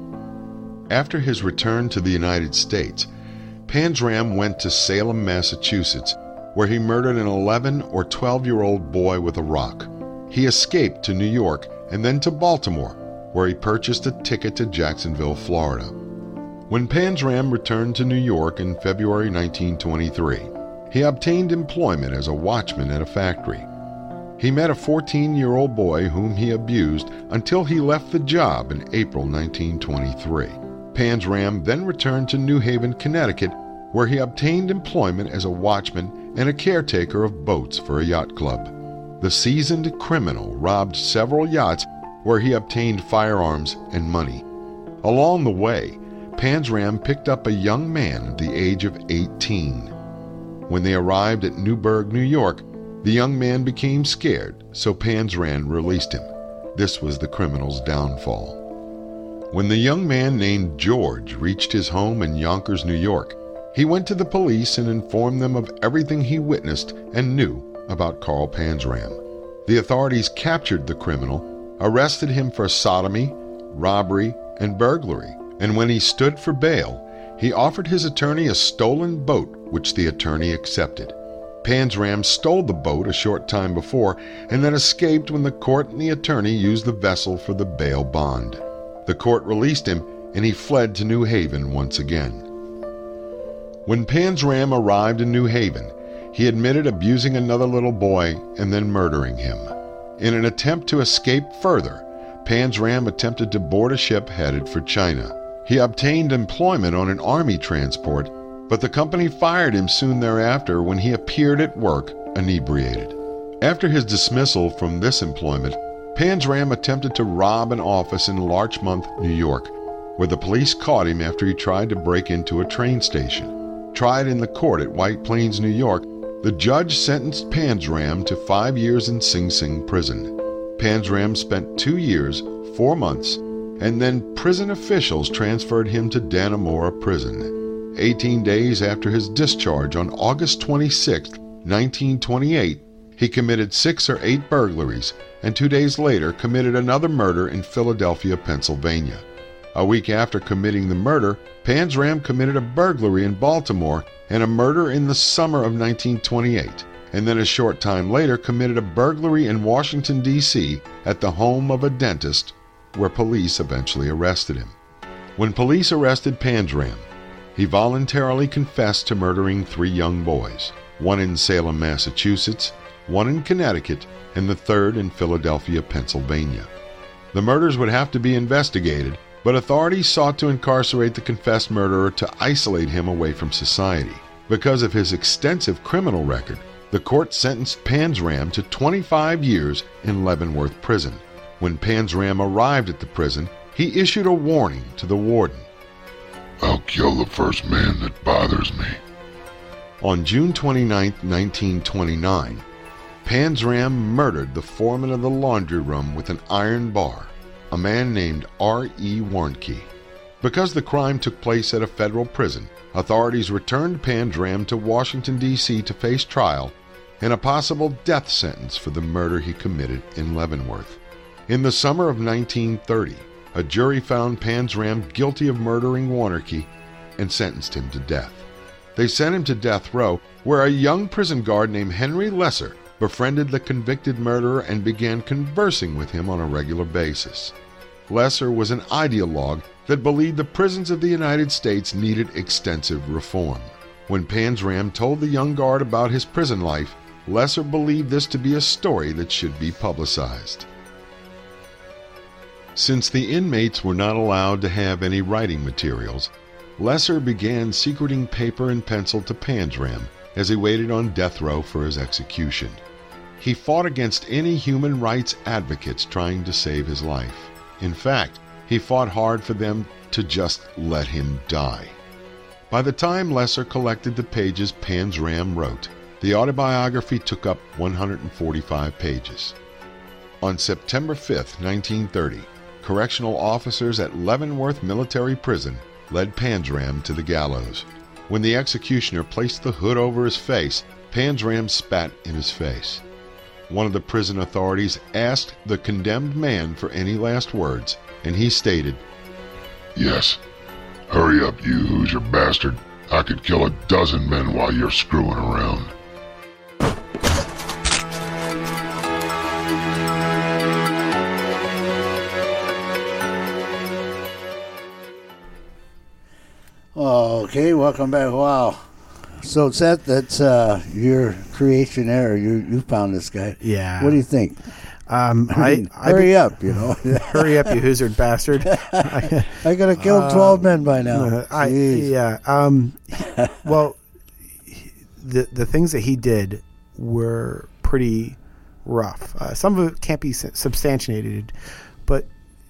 After his return to the United States, Panzram went to Salem, Massachusetts, where he murdered an eleven or twelve-year-old boy with a rock. He escaped to New York and then to Baltimore, where he purchased a ticket to Jacksonville, Florida. When Panzram returned to New York in February nineteen twenty-three, he obtained employment as a watchman at a factory. He met a fourteen-year-old boy whom he abused until he left the job in April nineteen twenty-three. Panzram then returned to New Haven, Connecticut, where he obtained employment as a watchman and a caretaker of boats for a yacht club. The seasoned criminal robbed several yachts where he obtained firearms and money. Along the way, Panzram picked up a young man at the age of eighteen. When they arrived at Newburgh, New York, the young man became scared, so Panzram released him. This was the criminal's downfall. When the young man named George reached his home in Yonkers, New York, he went to the police and informed them of everything he witnessed and knew about Carl Panzram. The authorities captured the criminal, arrested him for sodomy, robbery, and burglary, and when he stood for bail, he offered his attorney a stolen boat, which the attorney accepted. Panzram stole the boat a short time before and then escaped when the court and the attorney used the vessel for the bail bond. The court released him and he fled to New Haven once again. When Panzram arrived in New Haven, he admitted abusing another little boy and then murdering him. In an attempt to escape further, Panzram attempted to board a ship headed for China. He obtained employment on an army transport, but the company fired him soon thereafter when he appeared at work inebriated. After his dismissal from this employment, Panzram attempted to rob an office in Larchmont, New York, where the police caught him after he tried to break into a train station. Tried in the court at White Plains, New York, the judge sentenced Panzram to five years in Sing Sing prison. Panzram spent two years, four months, and then prison officials transferred him to Dannemora Prison. Eighteen days after his discharge on August twenty-sixth, nineteen twenty-eight, he committed six or eight burglaries, and two days later committed another murder in Philadelphia, Pennsylvania. A week after committing the murder, Panzram committed a burglary in Baltimore and a murder in the summer of nineteen twenty-eight, and then a short time later committed a burglary in Washington, D C at the home of a dentist, where police eventually arrested him. When police arrested Panzram, he voluntarily confessed to murdering three young boys, one in Salem, Massachusetts, one in Connecticut, and the third in Philadelphia, Pennsylvania. The murders would have to be investigated, but authorities sought to incarcerate the confessed murderer to isolate him away from society. Because of his extensive criminal record, the court sentenced Panzram to twenty-five years in Leavenworth Prison. When Panzram arrived at the prison, he issued a warning to the warden. I'll kill the first man that bothers me. On June twenty-ninth, nineteen twenty-nine, Panzram murdered the foreman of the laundry room with an iron bar, a man named R E Warnke. Because the crime took place at a federal prison, authorities returned Panzram to Washington, D C to face trial and a possible death sentence for the murder he committed in Leavenworth. In the summer of nineteen thirty, a jury found Panzram guilty of murdering Warnke and sentenced him to death. They sent him to death row, where a young prison guard named Henry Lesser befriended the convicted murderer and began conversing with him on a regular basis. Lesser was an ideologue that believed the prisons of the United States needed extensive reform. When Panzram told the young guard about his prison life, Lesser believed this to be a story that should be publicized. Since the inmates were not allowed to have any writing materials, Lesser began secreting paper and pencil to Panzram as he waited on death row for his execution. He fought against any human rights advocates trying to save his life. In fact, he fought hard for them to just let him die. By the time Lesser collected the pages Panzram wrote, the autobiography took up one hundred forty-five pages. On September fifth, nineteen thirty, correctional officers at Leavenworth Military Prison led Panzram to the gallows. When the executioner placed the hood over his face, Panzram spat in his face. One of the prison authorities asked the condemned man for any last words, and he stated, Yes. Hurry up, you Hoosier bastard. I could kill a dozen men while you're screwing around. Okay, welcome back. Wow. So, Seth, that's uh, your creation there. You you found this guy. Yeah. What do you think? Um, I mean, I, hurry I, up, you know. Hurry up, you Hoosier bastard. I, I got to kill uh, twelve men by now. Uh, I, yeah. Um, well, the the things that he did were pretty rough. Uh, some of it can't be substantiated, but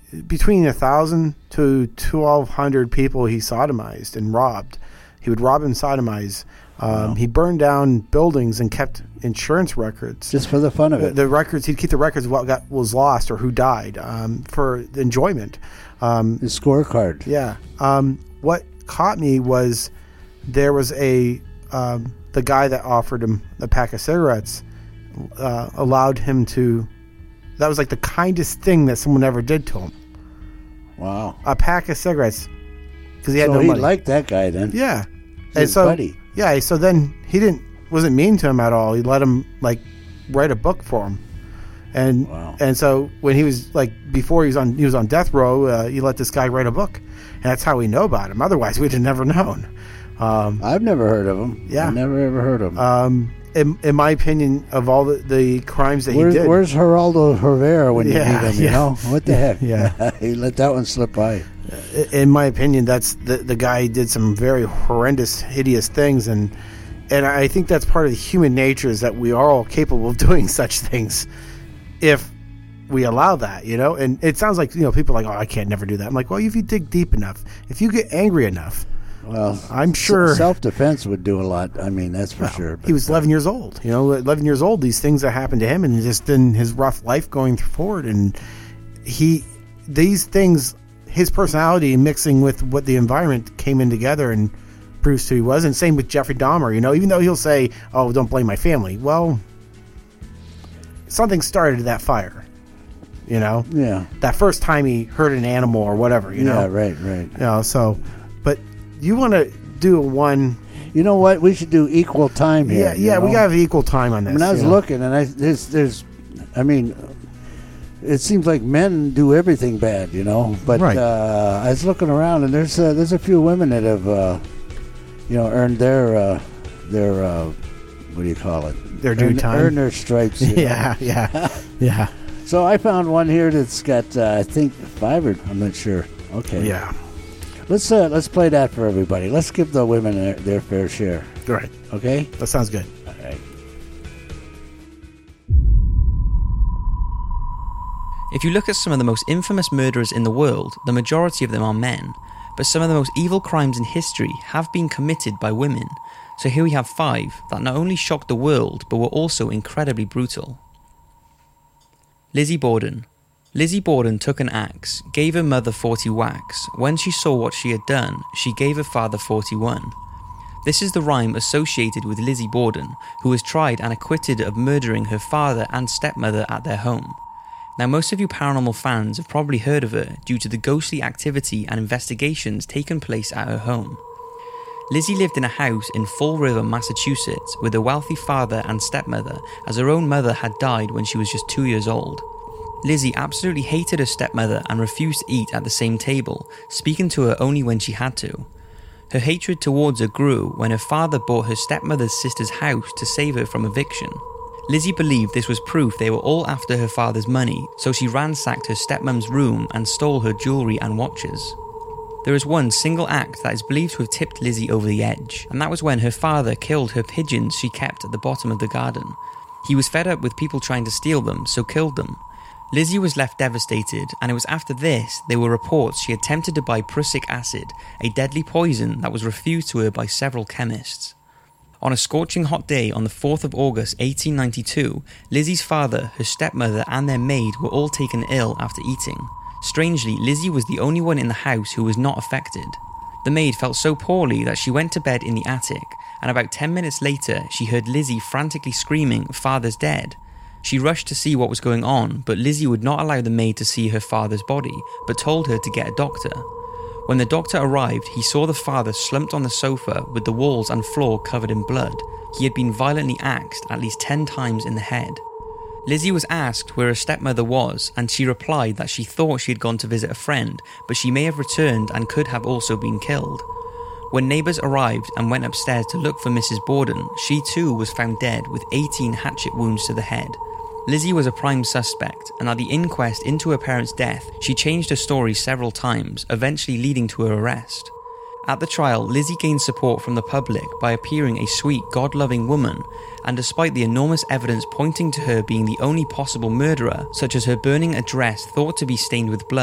between a thousand to twelve hundred people he sodomized and robbed. He would rob and sodomize. Um, wow. He burned down buildings and kept insurance records just for the fun of it. The, the records he'd keep the records of what got was lost or who died um, for enjoyment. Um, His scorecard. Yeah. Um, what caught me was there was a um, the guy that offered him a pack of cigarettes uh, allowed him to. That was like the kindest thing that someone ever did to him. Wow. A pack of cigarettes because he had so no he money. liked that guy then. Yeah. He's and his so, buddy. Yeah. So then he didn't wasn't mean to him at all. He let him like write a book for him. And wow. and so when he was like before he was on he was on death row, uh, he let this guy write a book, and that's how we know about him. Otherwise, we'd have never known. Um, I've never heard of him. Yeah, I've never ever heard of him. Um, in, in my opinion, of all the, the crimes that where's, he did, where's Geraldo Rivera when yeah, you meet him? You yeah. know what the heck? Yeah, he let that one slip by. In my opinion, that's the the guy did some very horrendous, hideous things, and and I think that's part of the human nature is that we are all capable of doing such things, if we allow that, you know. And it sounds like, you know, people are like, oh, I can't never do that. I'm like, well, if you dig deep enough, if you get angry enough, well, I'm sure self-defense would do a lot. I mean, that's for well, sure. But he was eleven years old, you know, eleven years old. These things that happened to him, and just in his rough life going forward, and he, these things, his personality mixing with what the environment came in together and proves who he was. And same with Jeffrey Dahmer, you know, even though he'll say, oh, don't blame my family. Well, something started that fire. You know, yeah. That first time he hurt an animal or whatever, you know. Yeah, right, right. You know, so, but you want to do a one. You know what? We should do equal time here. Yeah, yeah. you know? We got to have equal time on this. I mean, I was you know? looking, and I there's there's, I mean, it seems like men do everything bad, you know. But right. uh, I was looking around, and there's uh, there's a few women that have, uh, you know, earned their uh, their uh, what do you call it? Their due earn, time. Earn their stripes. You yeah, know? yeah, yeah. So I found one here that's got, uh, I think, five or I'm not sure. Okay. Yeah. Let's uh, let's play that for everybody. Let's give the women their, their fair share. All right. Okay? That sounds good. All right. If you look at some of the most infamous murderers in the world, the majority of them are men. But some of the most evil crimes in history have been committed by women. So here we have five that not only shocked the world, but were also incredibly brutal. Lizzie Borden. Lizzie Borden took an axe, gave her mother forty whacks. When she saw what she had done, she gave her father forty-one. This is the rhyme associated with Lizzie Borden, who was tried and acquitted of murdering her father and stepmother at their home. Now, most of you paranormal fans have probably heard of her due to the ghostly activity and investigations taken place at her home. Lizzie lived in a house in Fall River, Massachusetts, with a wealthy father and stepmother, as her own mother had died when she was just two years old. Lizzie absolutely hated her stepmother and refused to eat at the same table, speaking to her only when she had to. Her hatred towards her grew when her father bought her stepmother's sister's house to save her from eviction. Lizzie believed this was proof they were all after her father's money, so she ransacked her stepmom's room and stole her jewellery and watches. There is one single act that is believed to have tipped Lizzie over the edge, and that was when her father killed her pigeons she kept at the bottom of the garden. He was fed up with people trying to steal them, so killed them. Lizzie was left devastated, and it was after this there were reports she attempted to buy prussic acid, a deadly poison that was refused to her by several chemists. On a scorching hot day on the fourth of August eighteen ninety-two, Lizzie's father, her stepmother and their maid were all taken ill after eating. Strangely, Lizzie was the only one in the house who was not affected. The maid felt so poorly that she went to bed in the attic, and about ten minutes later she heard Lizzie frantically screaming, "Father's dead." She rushed to see what was going on, but Lizzie would not allow the maid to see her father's body, but told her to get a doctor. When the doctor arrived, he saw the father slumped on the sofa with the walls and floor covered in blood. He had been violently axed at least ten times in the head. Lizzie was asked where her stepmother was, and she replied that she thought she had gone to visit a friend, but she may have returned and could have also been killed. When neighbours arrived and went upstairs to look for Missus Borden, she too was found dead with eighteen hatchet wounds to the head. Lizzie was a prime suspect, and at the inquest into her parents' death, she changed her story several times, eventually leading to her arrest. At the trial, Lizzie gained support from the public by appearing a sweet, God-loving woman, and despite the enormous evidence pointing to her being the only possible murderer, such as her burning a dress thought to be stained with blood,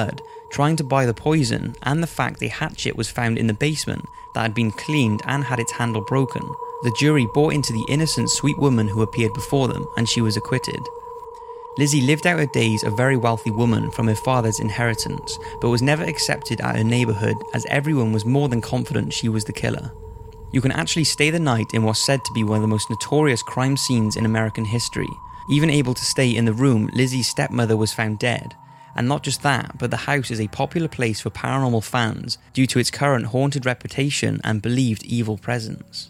trying to buy the poison, and the fact a hatchet was found in the basement that had been cleaned and had its handle broken. The jury bought into the innocent, sweet woman who appeared before them, and she was acquitted. Lizzie lived out her days a very wealthy woman from her father's inheritance, but was never accepted at her neighbourhood as everyone was more than confident she was the killer. You can actually stay the night in what's said to be one of the most notorious crime scenes in American history. Even able to stay in the room Lizzie's stepmother was found dead. And not just that, but the house is a popular place for paranormal fans due to its current haunted reputation and believed evil presence.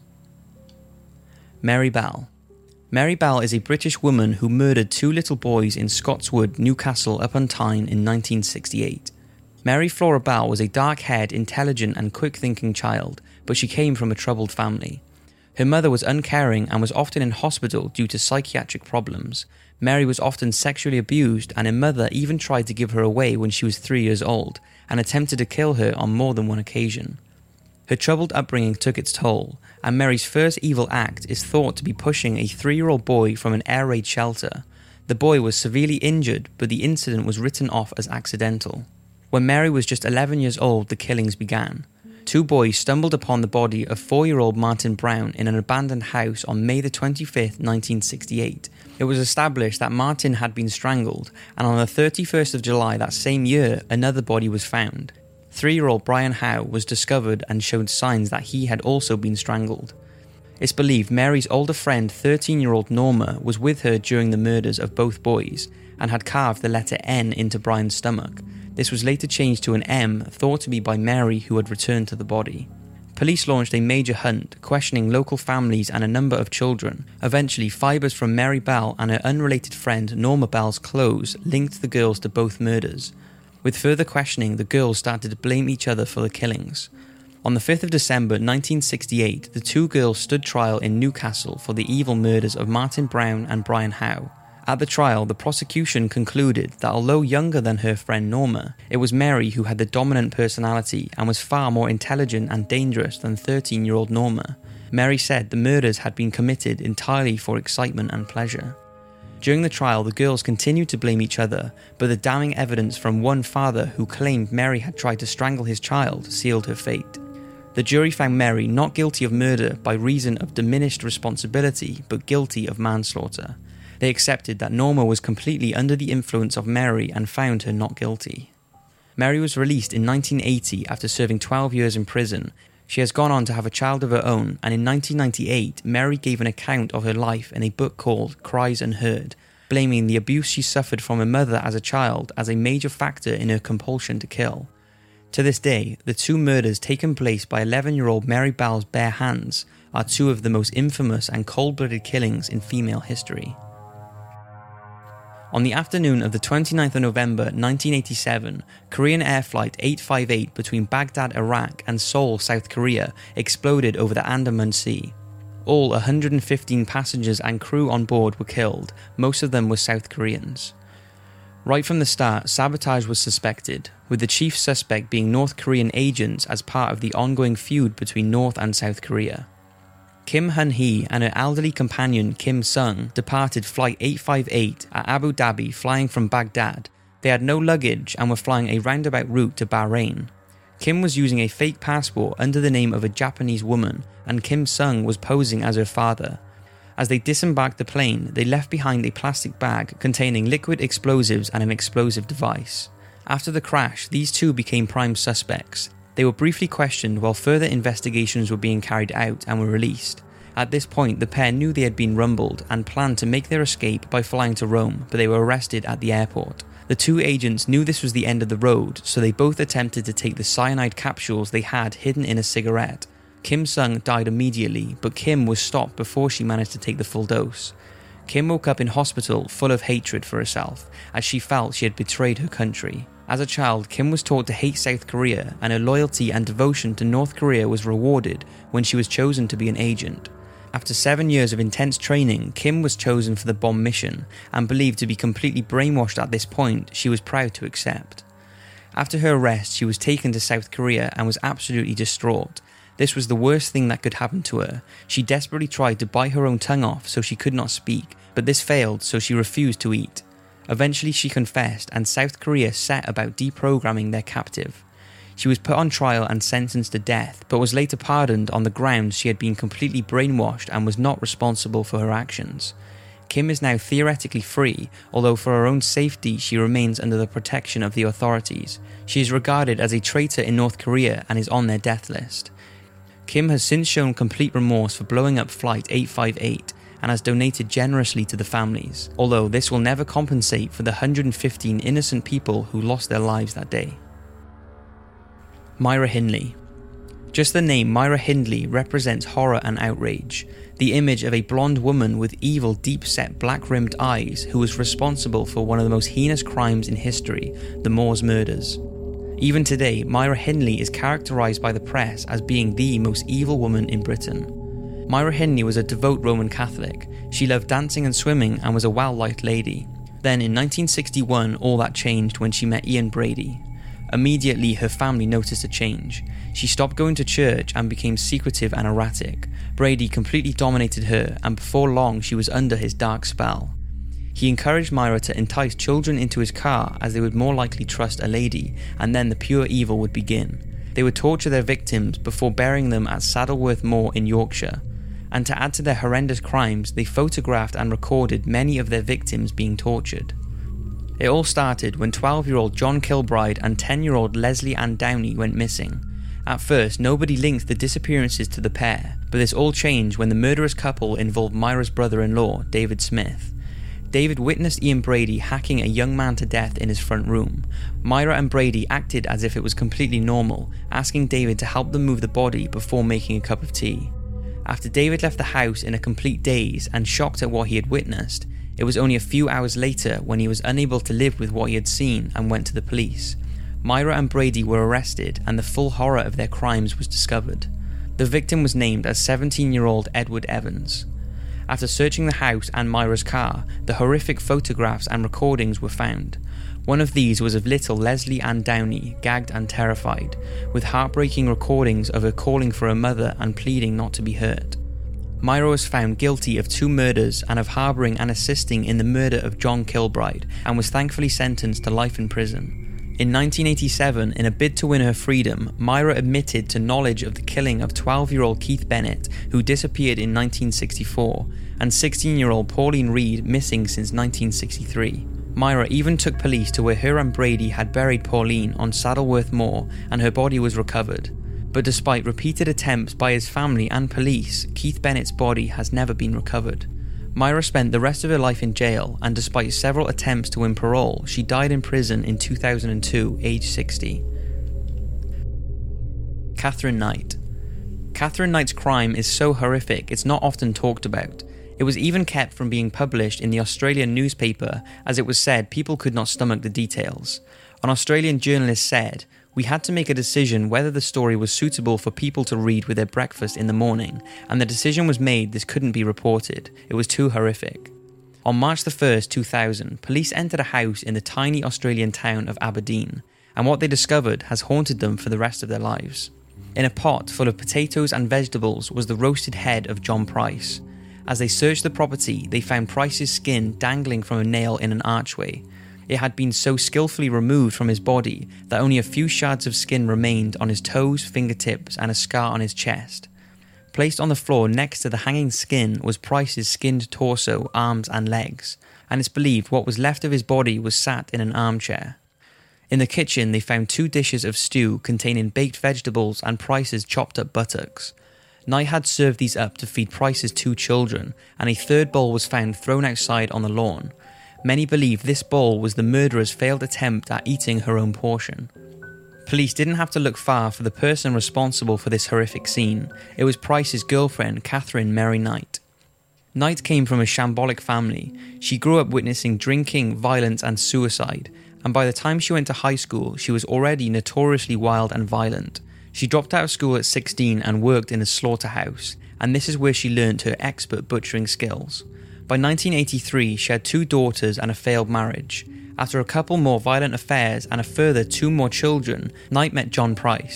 Mary Bell. Mary Bell is a British woman who murdered two little boys in Scotswood, Newcastle upon Tyne in nineteen sixty-eight. Mary Flora Bell was a dark-haired, intelligent and quick-thinking child, but she came from a troubled family. Her mother was uncaring and was often in hospital due to psychiatric problems. Mary was often sexually abused, and her mother even tried to give her away when she was three years old, and attempted to kill her on more than one occasion. Her troubled upbringing took its toll, and Mary's first evil act is thought to be pushing a three-year-old boy from an air raid shelter. The boy was severely injured, but the incident was written off as accidental. When Mary was just eleven years old, the killings began. Two boys stumbled upon the body of four-year-old Martin Brown in an abandoned house on May the twenty-fifth, nineteen sixty-eight. It was established that Martin had been strangled, and on the thirty-first of July that same year, another body was found. Three-year-old Brian Howe was discovered and showed signs that he had also been strangled. It's believed Mary's older friend, thirteen-year-old Norma, was with her during the murders of both boys, and had carved the letter N into Brian's stomach. This was later changed to an M, thought to be by Mary, who had returned to the body. Police launched a major hunt, questioning local families and a number of children. Eventually, fibres from Mary Bell and her unrelated friend Norma Bell's clothes linked the girls to both murders. With further questioning, the girls started to blame each other for the killings. On the fifth of December nineteen sixty-eight, the two girls stood trial in Newcastle for the evil murders of Martin Brown and Brian Howe. At the trial, the prosecution concluded that although younger than her friend Norma, it was Mary who had the dominant personality and was far more intelligent and dangerous than thirteen-year-old Norma. Mary said the murders had been committed entirely for excitement and pleasure. During the trial, the girls continued to blame each other, but the damning evidence from one father who claimed Mary had tried to strangle his child sealed her fate. The jury found Mary not guilty of murder by reason of diminished responsibility, but guilty of manslaughter. They accepted that Norma was completely under the influence of Mary and found her not guilty. Mary was released in nineteen eighty after serving twelve years in prison. She has gone on to have a child of her own, and in nineteen ninety-eight, Mary gave an account of her life in a book called Cries Unheard, blaming the abuse she suffered from her mother as a child as a major factor in her compulsion to kill. To this day, the two murders taken place by eleven-year-old Mary Bell's bare hands are two of the most infamous and cold-blooded killings in female history. On the afternoon of the twenty-ninth of November nineteen eighty-seven, Korean Air Flight eight five eight between Baghdad, Iraq and Seoul, South Korea exploded over the Andaman Sea. All one hundred fifteen passengers and crew on board were killed, most of them were South Koreans. Right from the start, sabotage was suspected, with the chief suspect being North Korean agents as part of the ongoing feud between North and South Korea. Kim Hun-hee and her elderly companion Kim Sung departed Flight eight five eight at Abu Dhabi flying from Baghdad. They had no luggage and were flying a roundabout route to Bahrain. Kim was using a fake passport under the name of a Japanese woman, and Kim Sung was posing as her father. As they disembarked the plane, they left behind a plastic bag containing liquid explosives and an explosive device. After the crash, these two became prime suspects. They were briefly questioned while further investigations were being carried out and were released. At this point, the pair knew they had been rumbled and planned to make their escape by flying to Rome, but they were arrested at the airport. The two agents knew this was the end of the road, so they both attempted to take the cyanide capsules they had hidden in a cigarette. Kim Sung died immediately, but Kim was stopped before she managed to take the full dose. Kim woke up in hospital full of hatred for herself, as she felt she had betrayed her country. As a child, Kim was taught to hate South Korea, and her loyalty and devotion to North Korea was rewarded when she was chosen to be an agent. After seven years of intense training, Kim was chosen for the bomb mission, and believed to be completely brainwashed at this point, she was proud to accept. After her arrest, she was taken to South Korea and was absolutely distraught. This was the worst thing that could happen to her. She desperately tried to bite her own tongue off so she could not speak, but this failed, so she refused to eat. Eventually she confessed, and South Korea set about deprogramming their captive. She was put on trial and sentenced to death, but was later pardoned on the grounds she had been completely brainwashed and was not responsible for her actions. Kim is now theoretically free, although for her own safety she remains under the protection of the authorities. She is regarded as a traitor in North Korea and is on their death list. Kim has since shown complete remorse for blowing up Flight eight five eight and has donated generously to the families, although this will never compensate for the one hundred fifteen innocent people who lost their lives that day. Myra Hindley. Just the name Myra Hindley represents horror and outrage. The image of a blonde woman with evil, deep-set, black-rimmed eyes who was responsible for one of the most heinous crimes in history, the Moors murders. Even today, Myra Hindley is characterised by the press as being the most evil woman in Britain. Myra Hindley was a devout Roman Catholic. She loved dancing and swimming and was a well-liked lady. Then in nineteen sixty-one, all that changed when she met Ian Brady. Immediately, her family noticed a change. She stopped going to church and became secretive and erratic. Brady completely dominated her, and before long she was under his dark spell. He encouraged Myra to entice children into his car as they would more likely trust a lady, and then the pure evil would begin. They would torture their victims before burying them at Saddleworth Moor in Yorkshire. And to add to their horrendous crimes, they photographed and recorded many of their victims being tortured. It all started when twelve-year-old John Kilbride and ten-year-old Leslie Ann Downey went missing. At first, nobody linked the disappearances to the pair, but this all changed when the murderous couple involved Myra's brother-in-law, David Smith. David witnessed Ian Brady hacking a young man to death in his front room. Myra and Brady acted as if it was completely normal, asking David to help them move the body before making a cup of tea. After David left the house in a complete daze and shocked at what he had witnessed, it was only a few hours later when he was unable to live with what he had seen and went to the police. Myra and Brady were arrested and the full horror of their crimes was discovered. The victim was named as seventeen-year-old Edward Evans. After searching the house and Myra's car, the horrific photographs and recordings were found. One of these was of little Leslie Ann Downey, gagged and terrified, with heartbreaking recordings of her calling for her mother and pleading not to be hurt. Myra was found guilty of two murders and of harbouring and assisting in the murder of John Kilbride, and was thankfully sentenced to life in prison. In nineteen eighty-seven, in a bid to win her freedom, Myra admitted to knowledge of the killing of twelve-year-old Keith Bennett, who disappeared in nineteen sixty-four, and sixteen-year-old Pauline Reed, missing since nineteen sixty-three. Myra even took police to where her and Brady had buried Pauline on Saddleworth Moor, and her body was recovered. But despite repeated attempts by his family and police, Keith Bennett's body has never been recovered. Myra spent the rest of her life in jail, and despite several attempts to win parole, she died in prison in two thousand two, aged sixty. Katherine Knight. Katherine Knight's crime is so horrific it's not often talked about. It was even kept from being published in the Australian newspaper, as it was said people could not stomach the details. An Australian journalist said, "We had to make a decision whether the story was suitable for people to read with their breakfast in the morning, and the decision was made this couldn't be reported. It was too horrific." On March the first, two thousand, police entered a house in the tiny Australian town of Aberdeen, and what they discovered has haunted them for the rest of their lives. In a pot full of potatoes and vegetables was the roasted head of John Price. As they searched the property, they found Price's skin dangling from a nail in an archway. It had been so skillfully removed from his body that only a few shards of skin remained on his toes, fingertips, and a scar on his chest. Placed on the floor next to the hanging skin was Price's skinned torso, arms, and legs, and it's believed what was left of his body was sat in an armchair. In the kitchen, they found two dishes of stew containing baked vegetables and Price's chopped up buttocks. Knight had served these up to feed Price's two children, and a third bowl was found thrown outside on the lawn. Many believe this bowl was the murderer's failed attempt at eating her own portion. Police didn't have to look far for the person responsible for this horrific scene. It was Price's girlfriend, Katherine Mary Knight. Knight came from a shambolic family. She grew up witnessing drinking, violence, and suicide, and by the time she went to high school, she was already notoriously wild and violent. She dropped out of school at sixteen and worked in a slaughterhouse, and this is where she learned her expert butchering skills. By nineteen eighty-three, she had two daughters and a failed marriage. After a couple more violent affairs and a further two more children, Knight met John Price.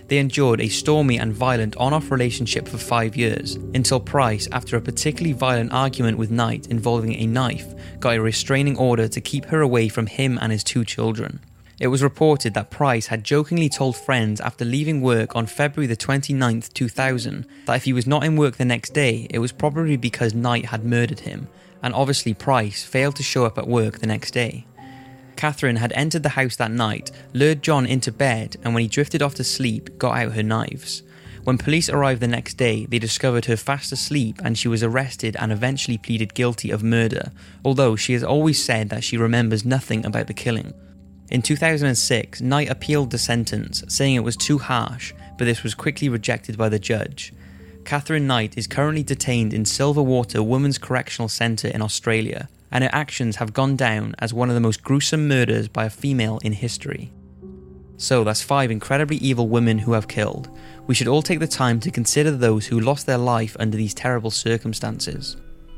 They endured a stormy and violent on-off relationship for five years, until Price, after a particularly violent argument with Knight involving a knife, got a restraining order to keep her away from him and his two children. It was reported that Price had jokingly told friends after leaving work on February the twenty-ninth, two thousand, that if he was not in work the next day, it was probably because Knight had murdered him, and obviously Price failed to show up at work the next day. Catherine had entered the house that night, lured John into bed, and when he drifted off to sleep, got out her knives. When police arrived the next day, they discovered her fast asleep and she was arrested and eventually pleaded guilty of murder, although she has always said that she remembers nothing about the killing. In two thousand six, Knight appealed the sentence, saying it was too harsh, but this was quickly rejected by the judge. Catherine Knight is currently detained in Silverwater Women's Correctional Centre in Australia, and her actions have gone down as one of the most gruesome murders by a female in history. So that's five incredibly evil women who have killed. We should all take the time to consider those who lost their life under these terrible circumstances.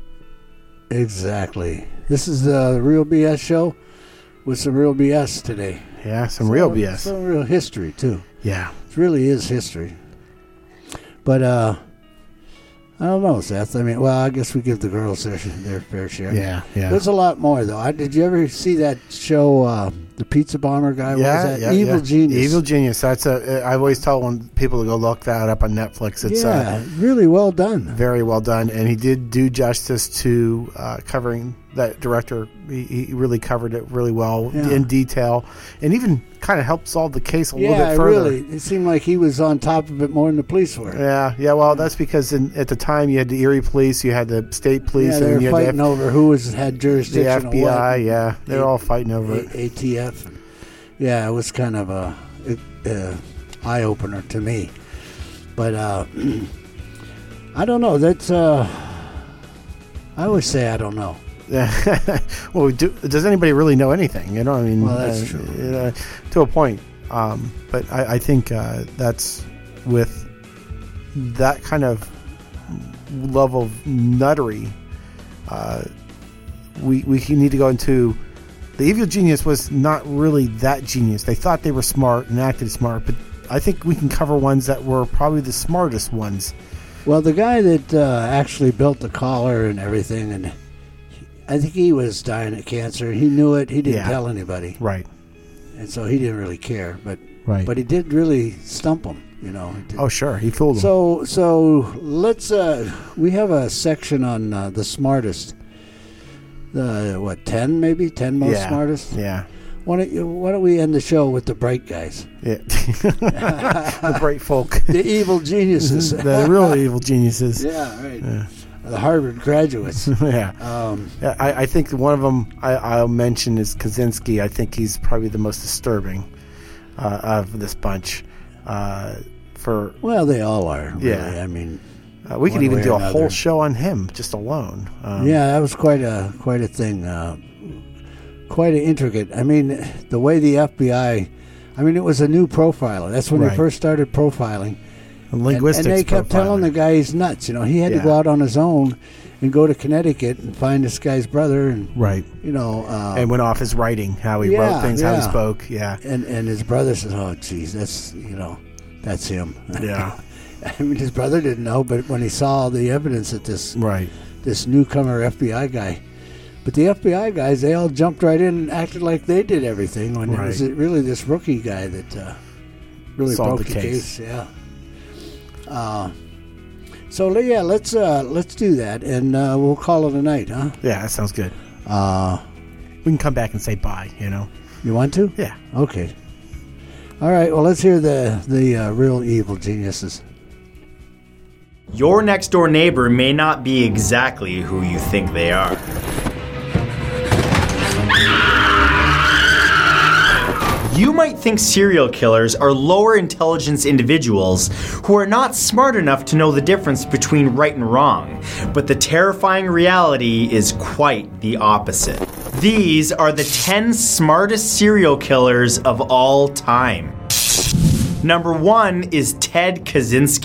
Exactly. This is the Real B S show with some real B S today. Yeah, some real B S. Some real history, too. Yeah. It really is history. But, uh... I don't know, Seth. I mean, well, I guess we give the girls their, their fair share. Yeah, yeah. There's a lot more, though. I, did you ever see that show, uh, the Pizza Bomber guy? What yeah, was that? yeah, Evil yeah. Genius. Evil Genius. That's a. I always tell when people to go look that up on Netflix. It's yeah, uh, really well done. Very well done, and he did do justice to uh, covering that director. He, he really covered it really well yeah. in detail, and even kind of helped solve the case a yeah, little bit further. really. It seemed like he was on top of it more than the police were. Yeah, yeah. Well, that's because in, at the time you had the Erie Police, you had the state police, yeah, they and were you fighting had the F- over who was had jurisdiction. the F B I. Yeah, they're A- all fighting over A- it. A T F. Yeah, it was kind of a, a eye opener to me. But uh, I don't know. That's uh, I always say I don't know. well, do, does anybody really know anything? You know, I mean, well, that's uh, true. Uh, to a point. Um, but I, I think uh, that's with that kind of level of nuttery. Uh, we we need to go into the Evil Genius was not really that genius. They thought they were smart and acted smart, but I think we can cover ones that were probably the smartest ones. Well, the guy that uh, actually built the collar and everything, and I think he was dying of cancer. He knew it. He didn't Yeah. tell anybody, Right. and so he didn't really care. But Right. but he did really stump him. You know. He did. Oh, sure. He fooled them. So so let's. Uh, we have a section on uh, the smartest. The what? Ten maybe? Ten most yeah. smartest. Yeah. Why don't you, Why don't we end the show with the bright guys? Yeah. The bright folk. The evil geniuses. The real evil geniuses. Yeah, right. Yeah. The Harvard graduates. yeah. Um, yeah I, I think one of them I, I'll mention is Kaczynski. I think he's probably the most disturbing uh, of this bunch. Uh, for well, they all are. Really. Yeah. I mean, uh, we could one even way do or a another. whole show on him just alone. Um, yeah, that was quite a quite a thing. Uh, quite an intricate. I mean, the way the F B I. I mean, it was a new profiler. That's when Right. they first started profiling. and linguistics. And, and they kept profiling. telling the guy he's nuts. You know, he had Yeah. to go out on his own and go to Connecticut and find this guy's brother, and Right. you know, uh, And went off his writing, how he Yeah, wrote things, how he yeah. spoke. Yeah. and and his brother says, "Oh, geez, that's you know, that's him." Yeah. I mean, his brother didn't know, but when he saw the evidence that this Right. this newcomer F B I guy, but the F B I guys, they all jumped right in and acted like they did everything when Right. it was really this rookie guy that uh, really Solved broke the the case. case. Yeah. Uh, so yeah, let's uh, let's do that, and uh, we'll call it a night, huh? Yeah, that sounds good. Uh, We can come back and say bye, you know? you want to? Yeah. Okay. All right. Well, let's hear the the uh, real evil geniuses. Your next door neighbor may not be exactly who you think they are. You might think serial killers are lower intelligence individuals who are not smart enough to know the difference between right and wrong, but the terrifying reality is quite the opposite. These are the ten smartest serial killers of all time. Number one is Ted Kaczynski.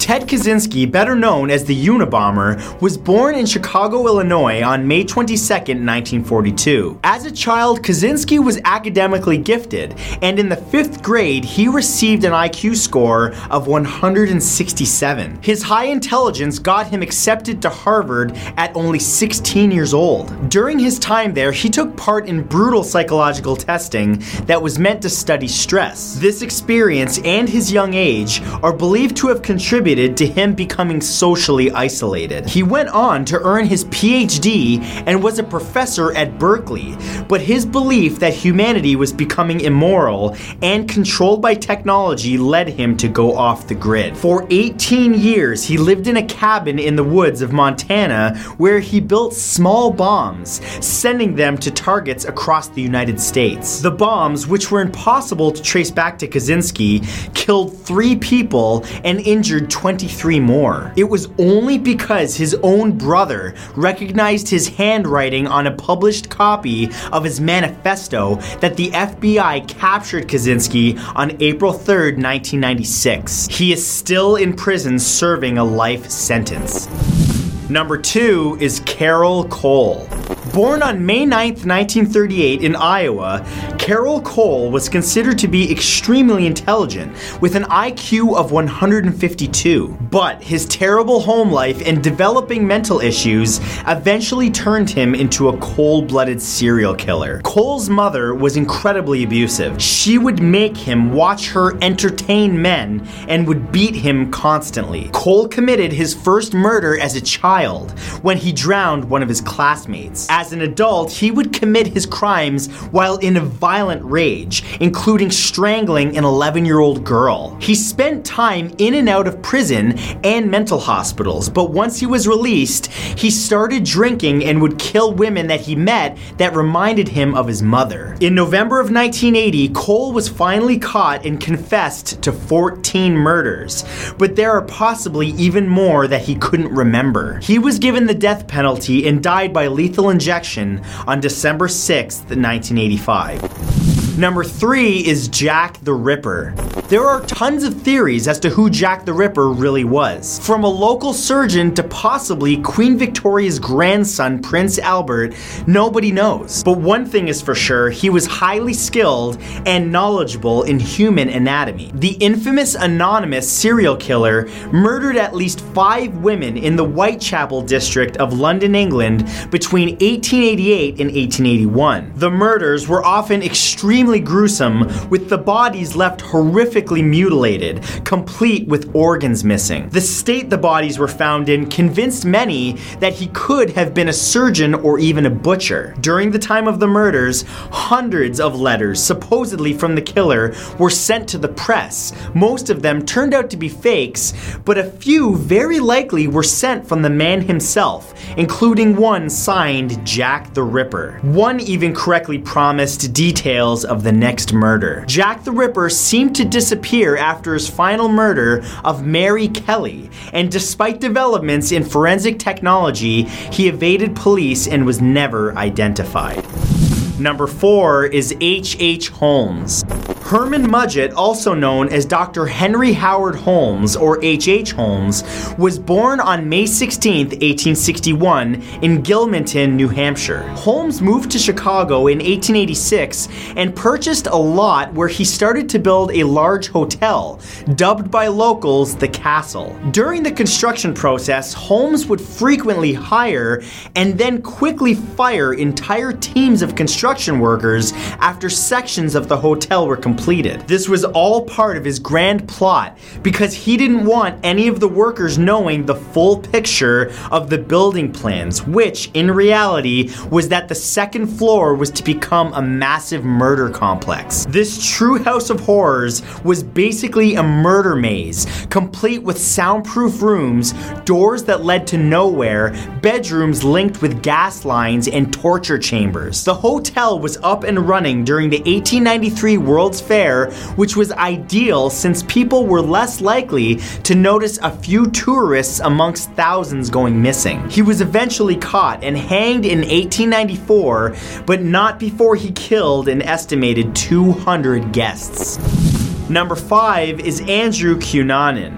Ted Kaczynski, better known as the Unabomber, was born in Chicago, Illinois on May twenty-second, nineteen forty-two. As a child, Kaczynski was academically gifted, and in the fifth grade, he received an I Q score of one hundred sixty-seven. His high intelligence got him accepted to Harvard at only sixteen years old. During his time there, he took part in brutal psychological testing that was meant to study stress. This experience and his young age are believed to have contributed to him becoming socially isolated. He went on to earn his P H D and was a professor at Berkeley, but his belief that humanity was becoming immoral and controlled by technology led him to go off the grid. For eighteen years, he lived in a cabin in the woods of Montana where he built small bombs, sending them to targets across the United States. The bombs, which were impossible to trace back to Kaczynski, killed three people and injured twenty-three more. It was only because his own brother recognized his handwriting on a published copy of his manifesto that the F B I captured Kaczynski on April third, nineteen ninety-six. He is still in prison serving a life sentence. Number two is Carol Cole. Born on May ninth, nineteen thirty-eight in Iowa, Carol Cole was considered to be extremely intelligent with an I Q of one hundred fifty-two. But his terrible home life and developing mental issues eventually turned him into a cold-blooded serial killer. Cole's mother was incredibly abusive. She would make him watch her entertain men and would beat him constantly. Cole committed his first murder as a child when he drowned one of his classmates. As an adult, he would commit his crimes while in a violent rage, including strangling an eleven-year-old girl. He spent time in and out of prison and mental hospitals, but once he was released, he started drinking and would kill women that he met that reminded him of his mother. In November of nineteen eighty, Cole was finally caught and confessed to fourteen murders, but there are possibly even more that he couldn't remember. He was given the death penalty and died by lethal injection on December sixth, nineteen eighty-five. Number three is Jack the Ripper. There are tons of theories as to who Jack the Ripper really was. From a local surgeon to possibly Queen Victoria's grandson, Prince Albert, nobody knows. But one thing is for sure, he was highly skilled and knowledgeable in human anatomy. The infamous anonymous serial killer murdered at least five women in the Whitechapel district of London, England between eighteen eighty-eight and eighteen eighty-one. The murders were often extremely gruesome, with the bodies left horrifically mutilated, complete with organs missing. The state the bodies were found in convinced many that he could have been a surgeon or even a butcher. During the time of the murders, hundreds of letters, supposedly from the killer, were sent to the press. Most of them turned out to be fakes, but a few very likely were sent from the man himself, including one signed Jack the Ripper. One even correctly promised details of the next murder. Jack the Ripper seemed to disappear after his final murder of Mary Kelly, and despite developments in forensic technology, he evaded police and was never identified. Number four is H H. Holmes. Herman Mudgett, also known as Doctor Henry Howard Holmes, or H H. Holmes, was born on May sixteenth, eighteen sixty-one in Gilmanton, New Hampshire. Holmes moved to Chicago in eighteen eighty-six and purchased a lot where he started to build a large hotel, dubbed by locals the Castle. During the construction process, Holmes would frequently hire and then quickly fire entire teams of construction workers after sections of the hotel were completed. This was all part of his grand plot because he didn't want any of the workers knowing the full picture of the building plans, which in reality was that the second floor was to become a massive murder complex. This true house of horrors was basically a murder maze, complete with soundproof rooms, doors that led to nowhere, bedrooms linked with gas lines, and torture chambers. The hotel was up and running during the eighteen ninety-three World's Fair, which was ideal since people were less likely to notice a few tourists amongst thousands going missing. He was eventually caught and hanged in eighteen ninety-four, but not before he killed an estimated two hundred guests. Number five is Andrew Cunanan.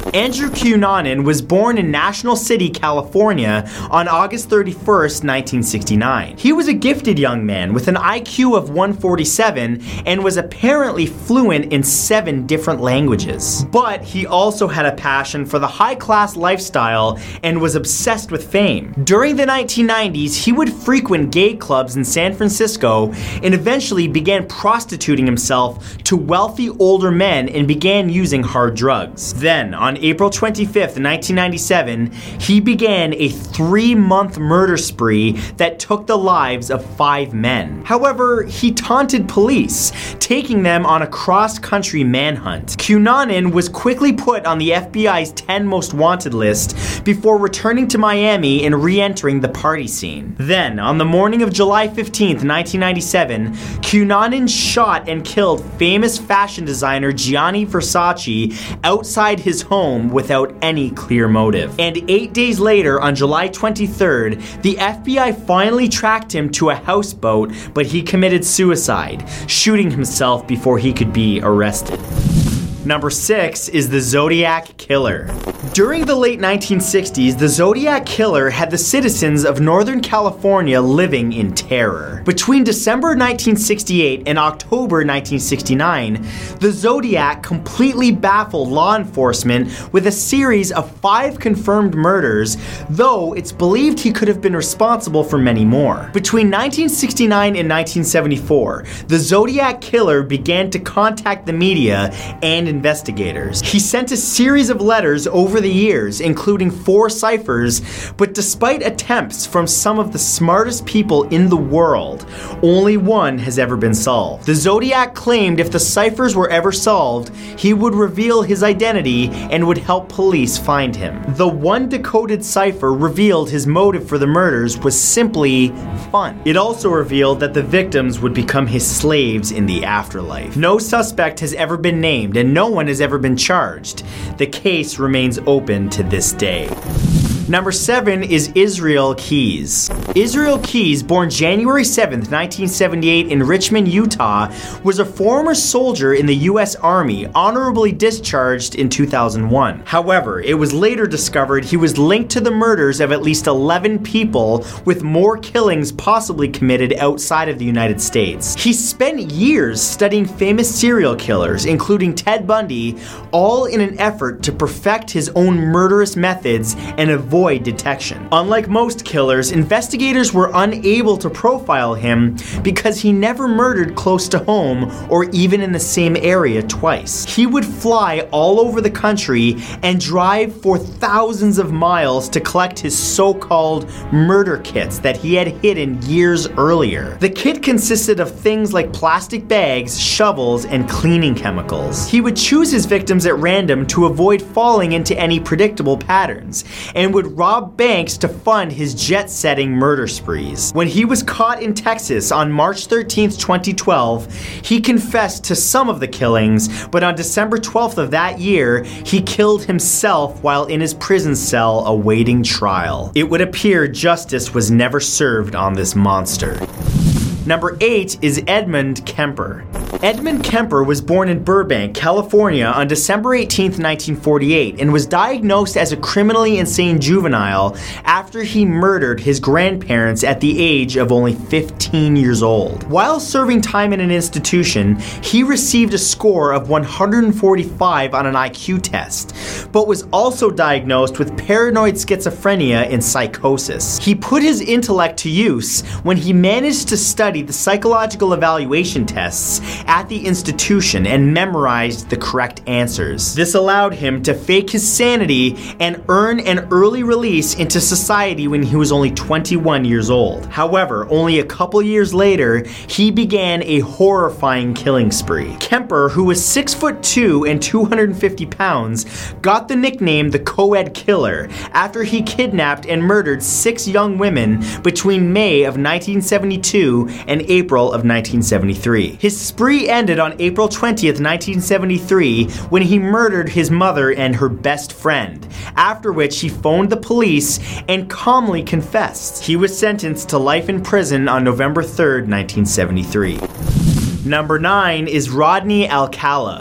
Andrew Cunanan was born in National City, California on August thirty-first, nineteen sixty-nine. He was a gifted young man with an I Q of one forty-seven and was apparently fluent in seven different languages. But he also had a passion for the high-class lifestyle and was obsessed with fame. During the nineteen nineties, he would frequent gay clubs in San Francisco and eventually began prostituting himself to wealthy older men and began using hard drugs. Then, on April twenty-fifth, nineteen ninety-seven, he began a three-month murder spree that took the lives of five men. However, he taunted police, taking them on a cross-country manhunt. Cunanan was quickly put on the F B I's ten most wanted list before returning to Miami and re-entering the party scene. Then, on the morning of July fifteenth, nineteen ninety-seven, Cunanan shot and killed famous fashion designer Gianni Versace outside his home without any clear motive. And eight days later, on July twenty-third, the F B I finally tracked him to a houseboat, but he committed suicide, shooting himself before he could be arrested. Number six is the Zodiac Killer. During the late nineteen sixties, the Zodiac Killer had the citizens of Northern California living in terror. Between December nineteen sixty-eight and October nineteen sixty-nine, the Zodiac completely baffled law enforcement with a series of five confirmed murders, though it's believed he could have been responsible for many more. Between nineteen sixty-nine and nineteen seventy-four, the Zodiac Killer began to contact the media and investigators. He sent a series of letters over the years, including four ciphers, but despite attempts from some of the smartest people in the world, only one has ever been solved. The Zodiac claimed if the ciphers were ever solved, he would reveal his identity and would help police find him. The one decoded cipher revealed his motive for the murders was simply fun. It also revealed that the victims would become his slaves in the afterlife. No suspect has ever been named, and no one has ever been charged. The case remains open to this day. Number seven is Israel Keyes. Israel Keyes, born January seventh, nineteen seventy-eight in Richmond, Utah, was a former soldier in the U S Army, honorably discharged in two thousand one. However, it was later discovered he was linked to the murders of at least eleven people, with more killings possibly committed outside of the United States. He spent years studying famous serial killers, including Ted Bundy, all in an effort to perfect his own murderous methods and avoid Avoid detection. Unlike most killers, investigators were unable to profile him because he never murdered close to home or even in the same area twice. He would fly all over the country and drive for thousands of miles to collect his so-called murder kits that he had hidden years earlier. The kit consisted of things like plastic bags, shovels, and cleaning chemicals. He would choose his victims at random to avoid falling into any predictable patterns, and would rob banks to fund his jet-setting murder sprees. When he was caught in Texas on March thirteenth, twenty twelve, he confessed to some of the killings, but on December twelfth of that year, he killed himself while in his prison cell awaiting trial. It would appear justice was never served on this monster. Number eight is Edmund Kemper. Edmund Kemper was born in Burbank, California on December eighteenth, nineteen forty-eight, and was diagnosed as a criminally insane juvenile after he murdered his grandparents at the age of only fifteen years old. While serving time in an institution, he received a score of one hundred forty-five on an I Q test, but was also diagnosed with paranoid schizophrenia and psychosis. He put his intellect to use when he managed to study the psychological evaluation tests at the institution and memorized the correct answers. This allowed him to fake his sanity and earn an early release into society when he was only twenty-one years old. However, only a couple years later, he began a horrifying killing spree. Kemper, who was six foot two and two hundred fifty pounds, got the nickname the Co-Ed Killer after he kidnapped and murdered six young women between May of nineteen seventy-two and April of nineteen seventy-three. His spree ended on April twentieth, nineteen seventy-three, when he murdered his mother and her best friend, after which he phoned the police and calmly confessed. He was sentenced to life in prison on November third, nineteen seventy-three. Number nine is Rodney Alcala.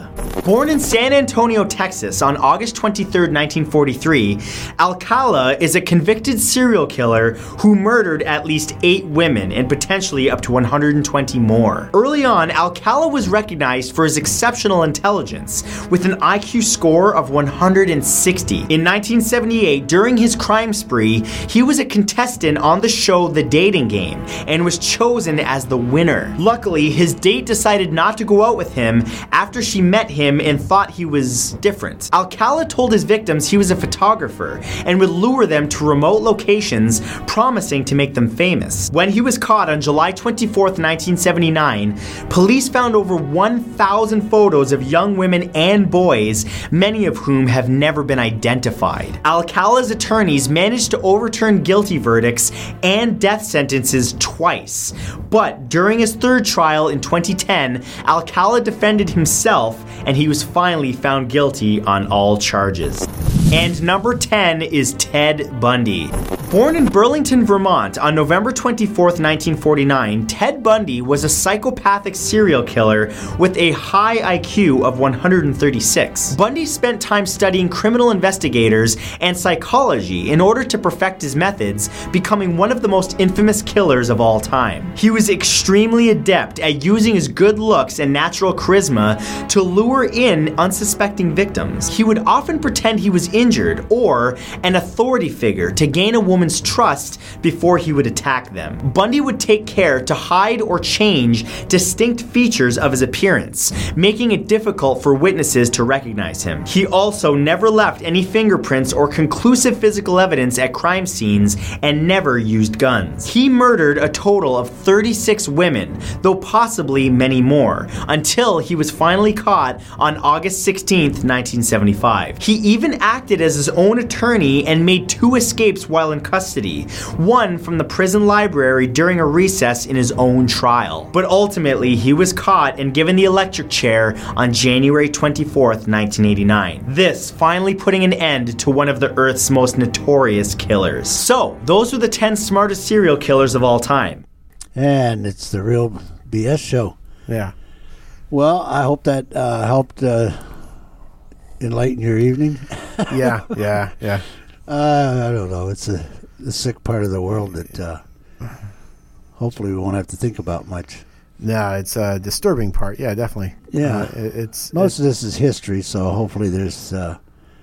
Born in San Antonio, Texas on August twenty-third, nineteen forty-three, Alcala is a convicted serial killer who murdered at least eight women and potentially up to one hundred twenty more. Early on, Alcala was recognized for his exceptional intelligence with an I Q score of one hundred sixty. In nineteen seventy-eight, during his crime spree, he was a contestant on the show The Dating Game and was chosen as the winner. Luckily, his date decided not to go out with him after she met him and thought he was different. Alcala told his victims he was a photographer and would lure them to remote locations, promising to make them famous. When he was caught on July twenty-fourth, nineteen seventy-nine, police found over one thousand photos of young women and boys, many of whom have never been identified. Alcala's attorneys managed to overturn guilty verdicts and death sentences twice, but during his third trial in twenty ten, Alcala defended himself and he was finally found guilty on all charges. And number ten is Ted Bundy. Born in Burlington, Vermont on November twenty-fourth, nineteen forty-nine, Ted Bundy was a psychopathic serial killer with a high I Q of one hundred thirty-six. Bundy spent time studying criminal investigators and psychology in order to perfect his methods, becoming one of the most infamous killers of all time. He was extremely adept at using his good looks and natural charisma to lure in unsuspecting victims. He would often pretend he was injured or an authority figure to gain a woman's trust before he would attack them. Bundy would take care to hide or change distinct features of his appearance, making it difficult for witnesses to recognize him. He also never left any fingerprints or conclusive physical evidence at crime scenes and never used guns. He murdered a total of thirty-six women, though possibly many more, until he was finally caught on August sixteenth, nineteen seventy-five. He even acted as his own attorney and made two escapes while in custody, one from the prison library during a recess in his own trial. But ultimately, he was caught and given the electric chair on January twenty-fourth, nineteen eighty-nine. This finally putting an end to one of the Earth's most notorious killers. So, those are the ten smartest serial killers of all time. And it's the Real B S Show. Yeah. Well, I hope that uh, helped uh, enlighten your evening. Yeah, yeah, yeah. Uh, I don't know. It's a, a sick part of the world that uh, hopefully we won't have to think about much. No, it's a disturbing part. Yeah, definitely. Yeah. Uh, it, it's Most it, of this is history, so hopefully there's uh,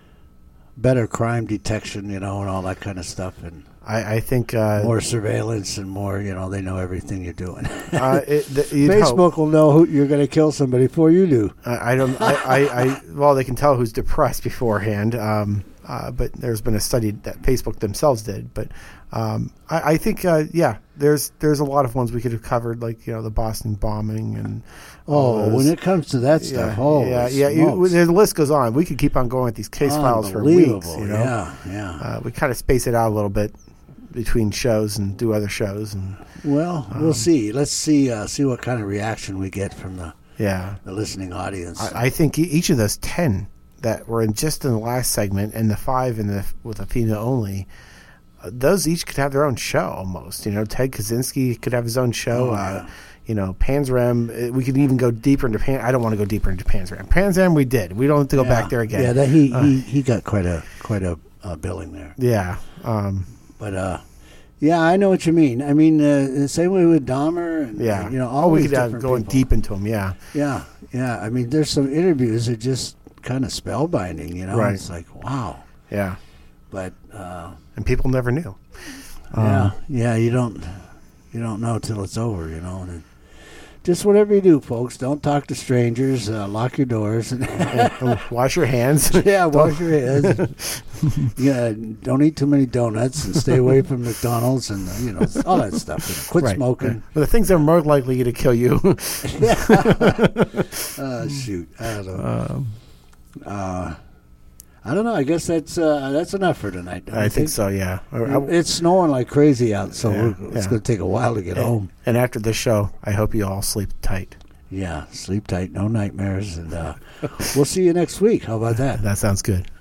better crime detection, you know, and all that kind of stuff, and I, I think uh, more surveillance and more, you know, they know everything you're doing. uh, it, the, Facebook will know who you're going to kill somebody before you do. I, I don't. I, I, I. Well, they can tell who's depressed beforehand. Um, uh, but there's been a study that Facebook themselves did. But um, I, I think, uh, yeah, there's there's a lot of ones we could have covered, like you know the Boston bombing and. Oh, when it comes to that stuff, yeah, oh yeah, yeah. You, the list goes on. We could keep on going with these case files for weeks. You know? Yeah, yeah. Uh, we kind of space it out a little bit between shows and do other shows, and well, um, we'll see. Let's see uh, see what kind of reaction we get from the yeah the listening audience. I, I think each of those ten that were in just in the last segment and the five in the with a female only, uh, those each could have their own show almost. You know, Ted Kaczynski could have his own show. Oh, uh, yeah. You know, Panzram. We could even go deeper into Pan. I don't want to go deeper into Panzram. Panzram, we did. We don't have to go yeah. back there again. Yeah, that he, uh, he he got quite a quite a uh, billing there. Yeah, um, but uh, yeah, I know what you mean. I mean, uh, the same way with Dahmer. And, yeah, you know, all oh, we these could have different going people. deep into them. Yeah, yeah, yeah. I mean, there's some interviews that just kind of spellbinding. You know, right. It's like wow. Yeah, but uh, and people never knew. Yeah, um, yeah. You don't you don't know till it's over. You know. And it, just whatever you do, folks, don't talk to strangers. Uh, lock your doors. and wash your hands. Yeah, wash your hands. Yeah, don't eat too many donuts and stay away from McDonald's and uh, you know all that stuff. You know, quit right. smoking. Well, the things that are more likely to kill you. Yeah. uh, shoot, I don't know. Um, uh, I don't know. I guess that's uh, that's enough for tonight. I think, think so. Yeah, it's snowing like crazy out, so yeah, we're, it's yeah. going to take a while to get and, home. And after this show, I hope you all sleep tight. Yeah, sleep tight, no nightmares, and uh, we'll see you next week. How about that? That sounds good.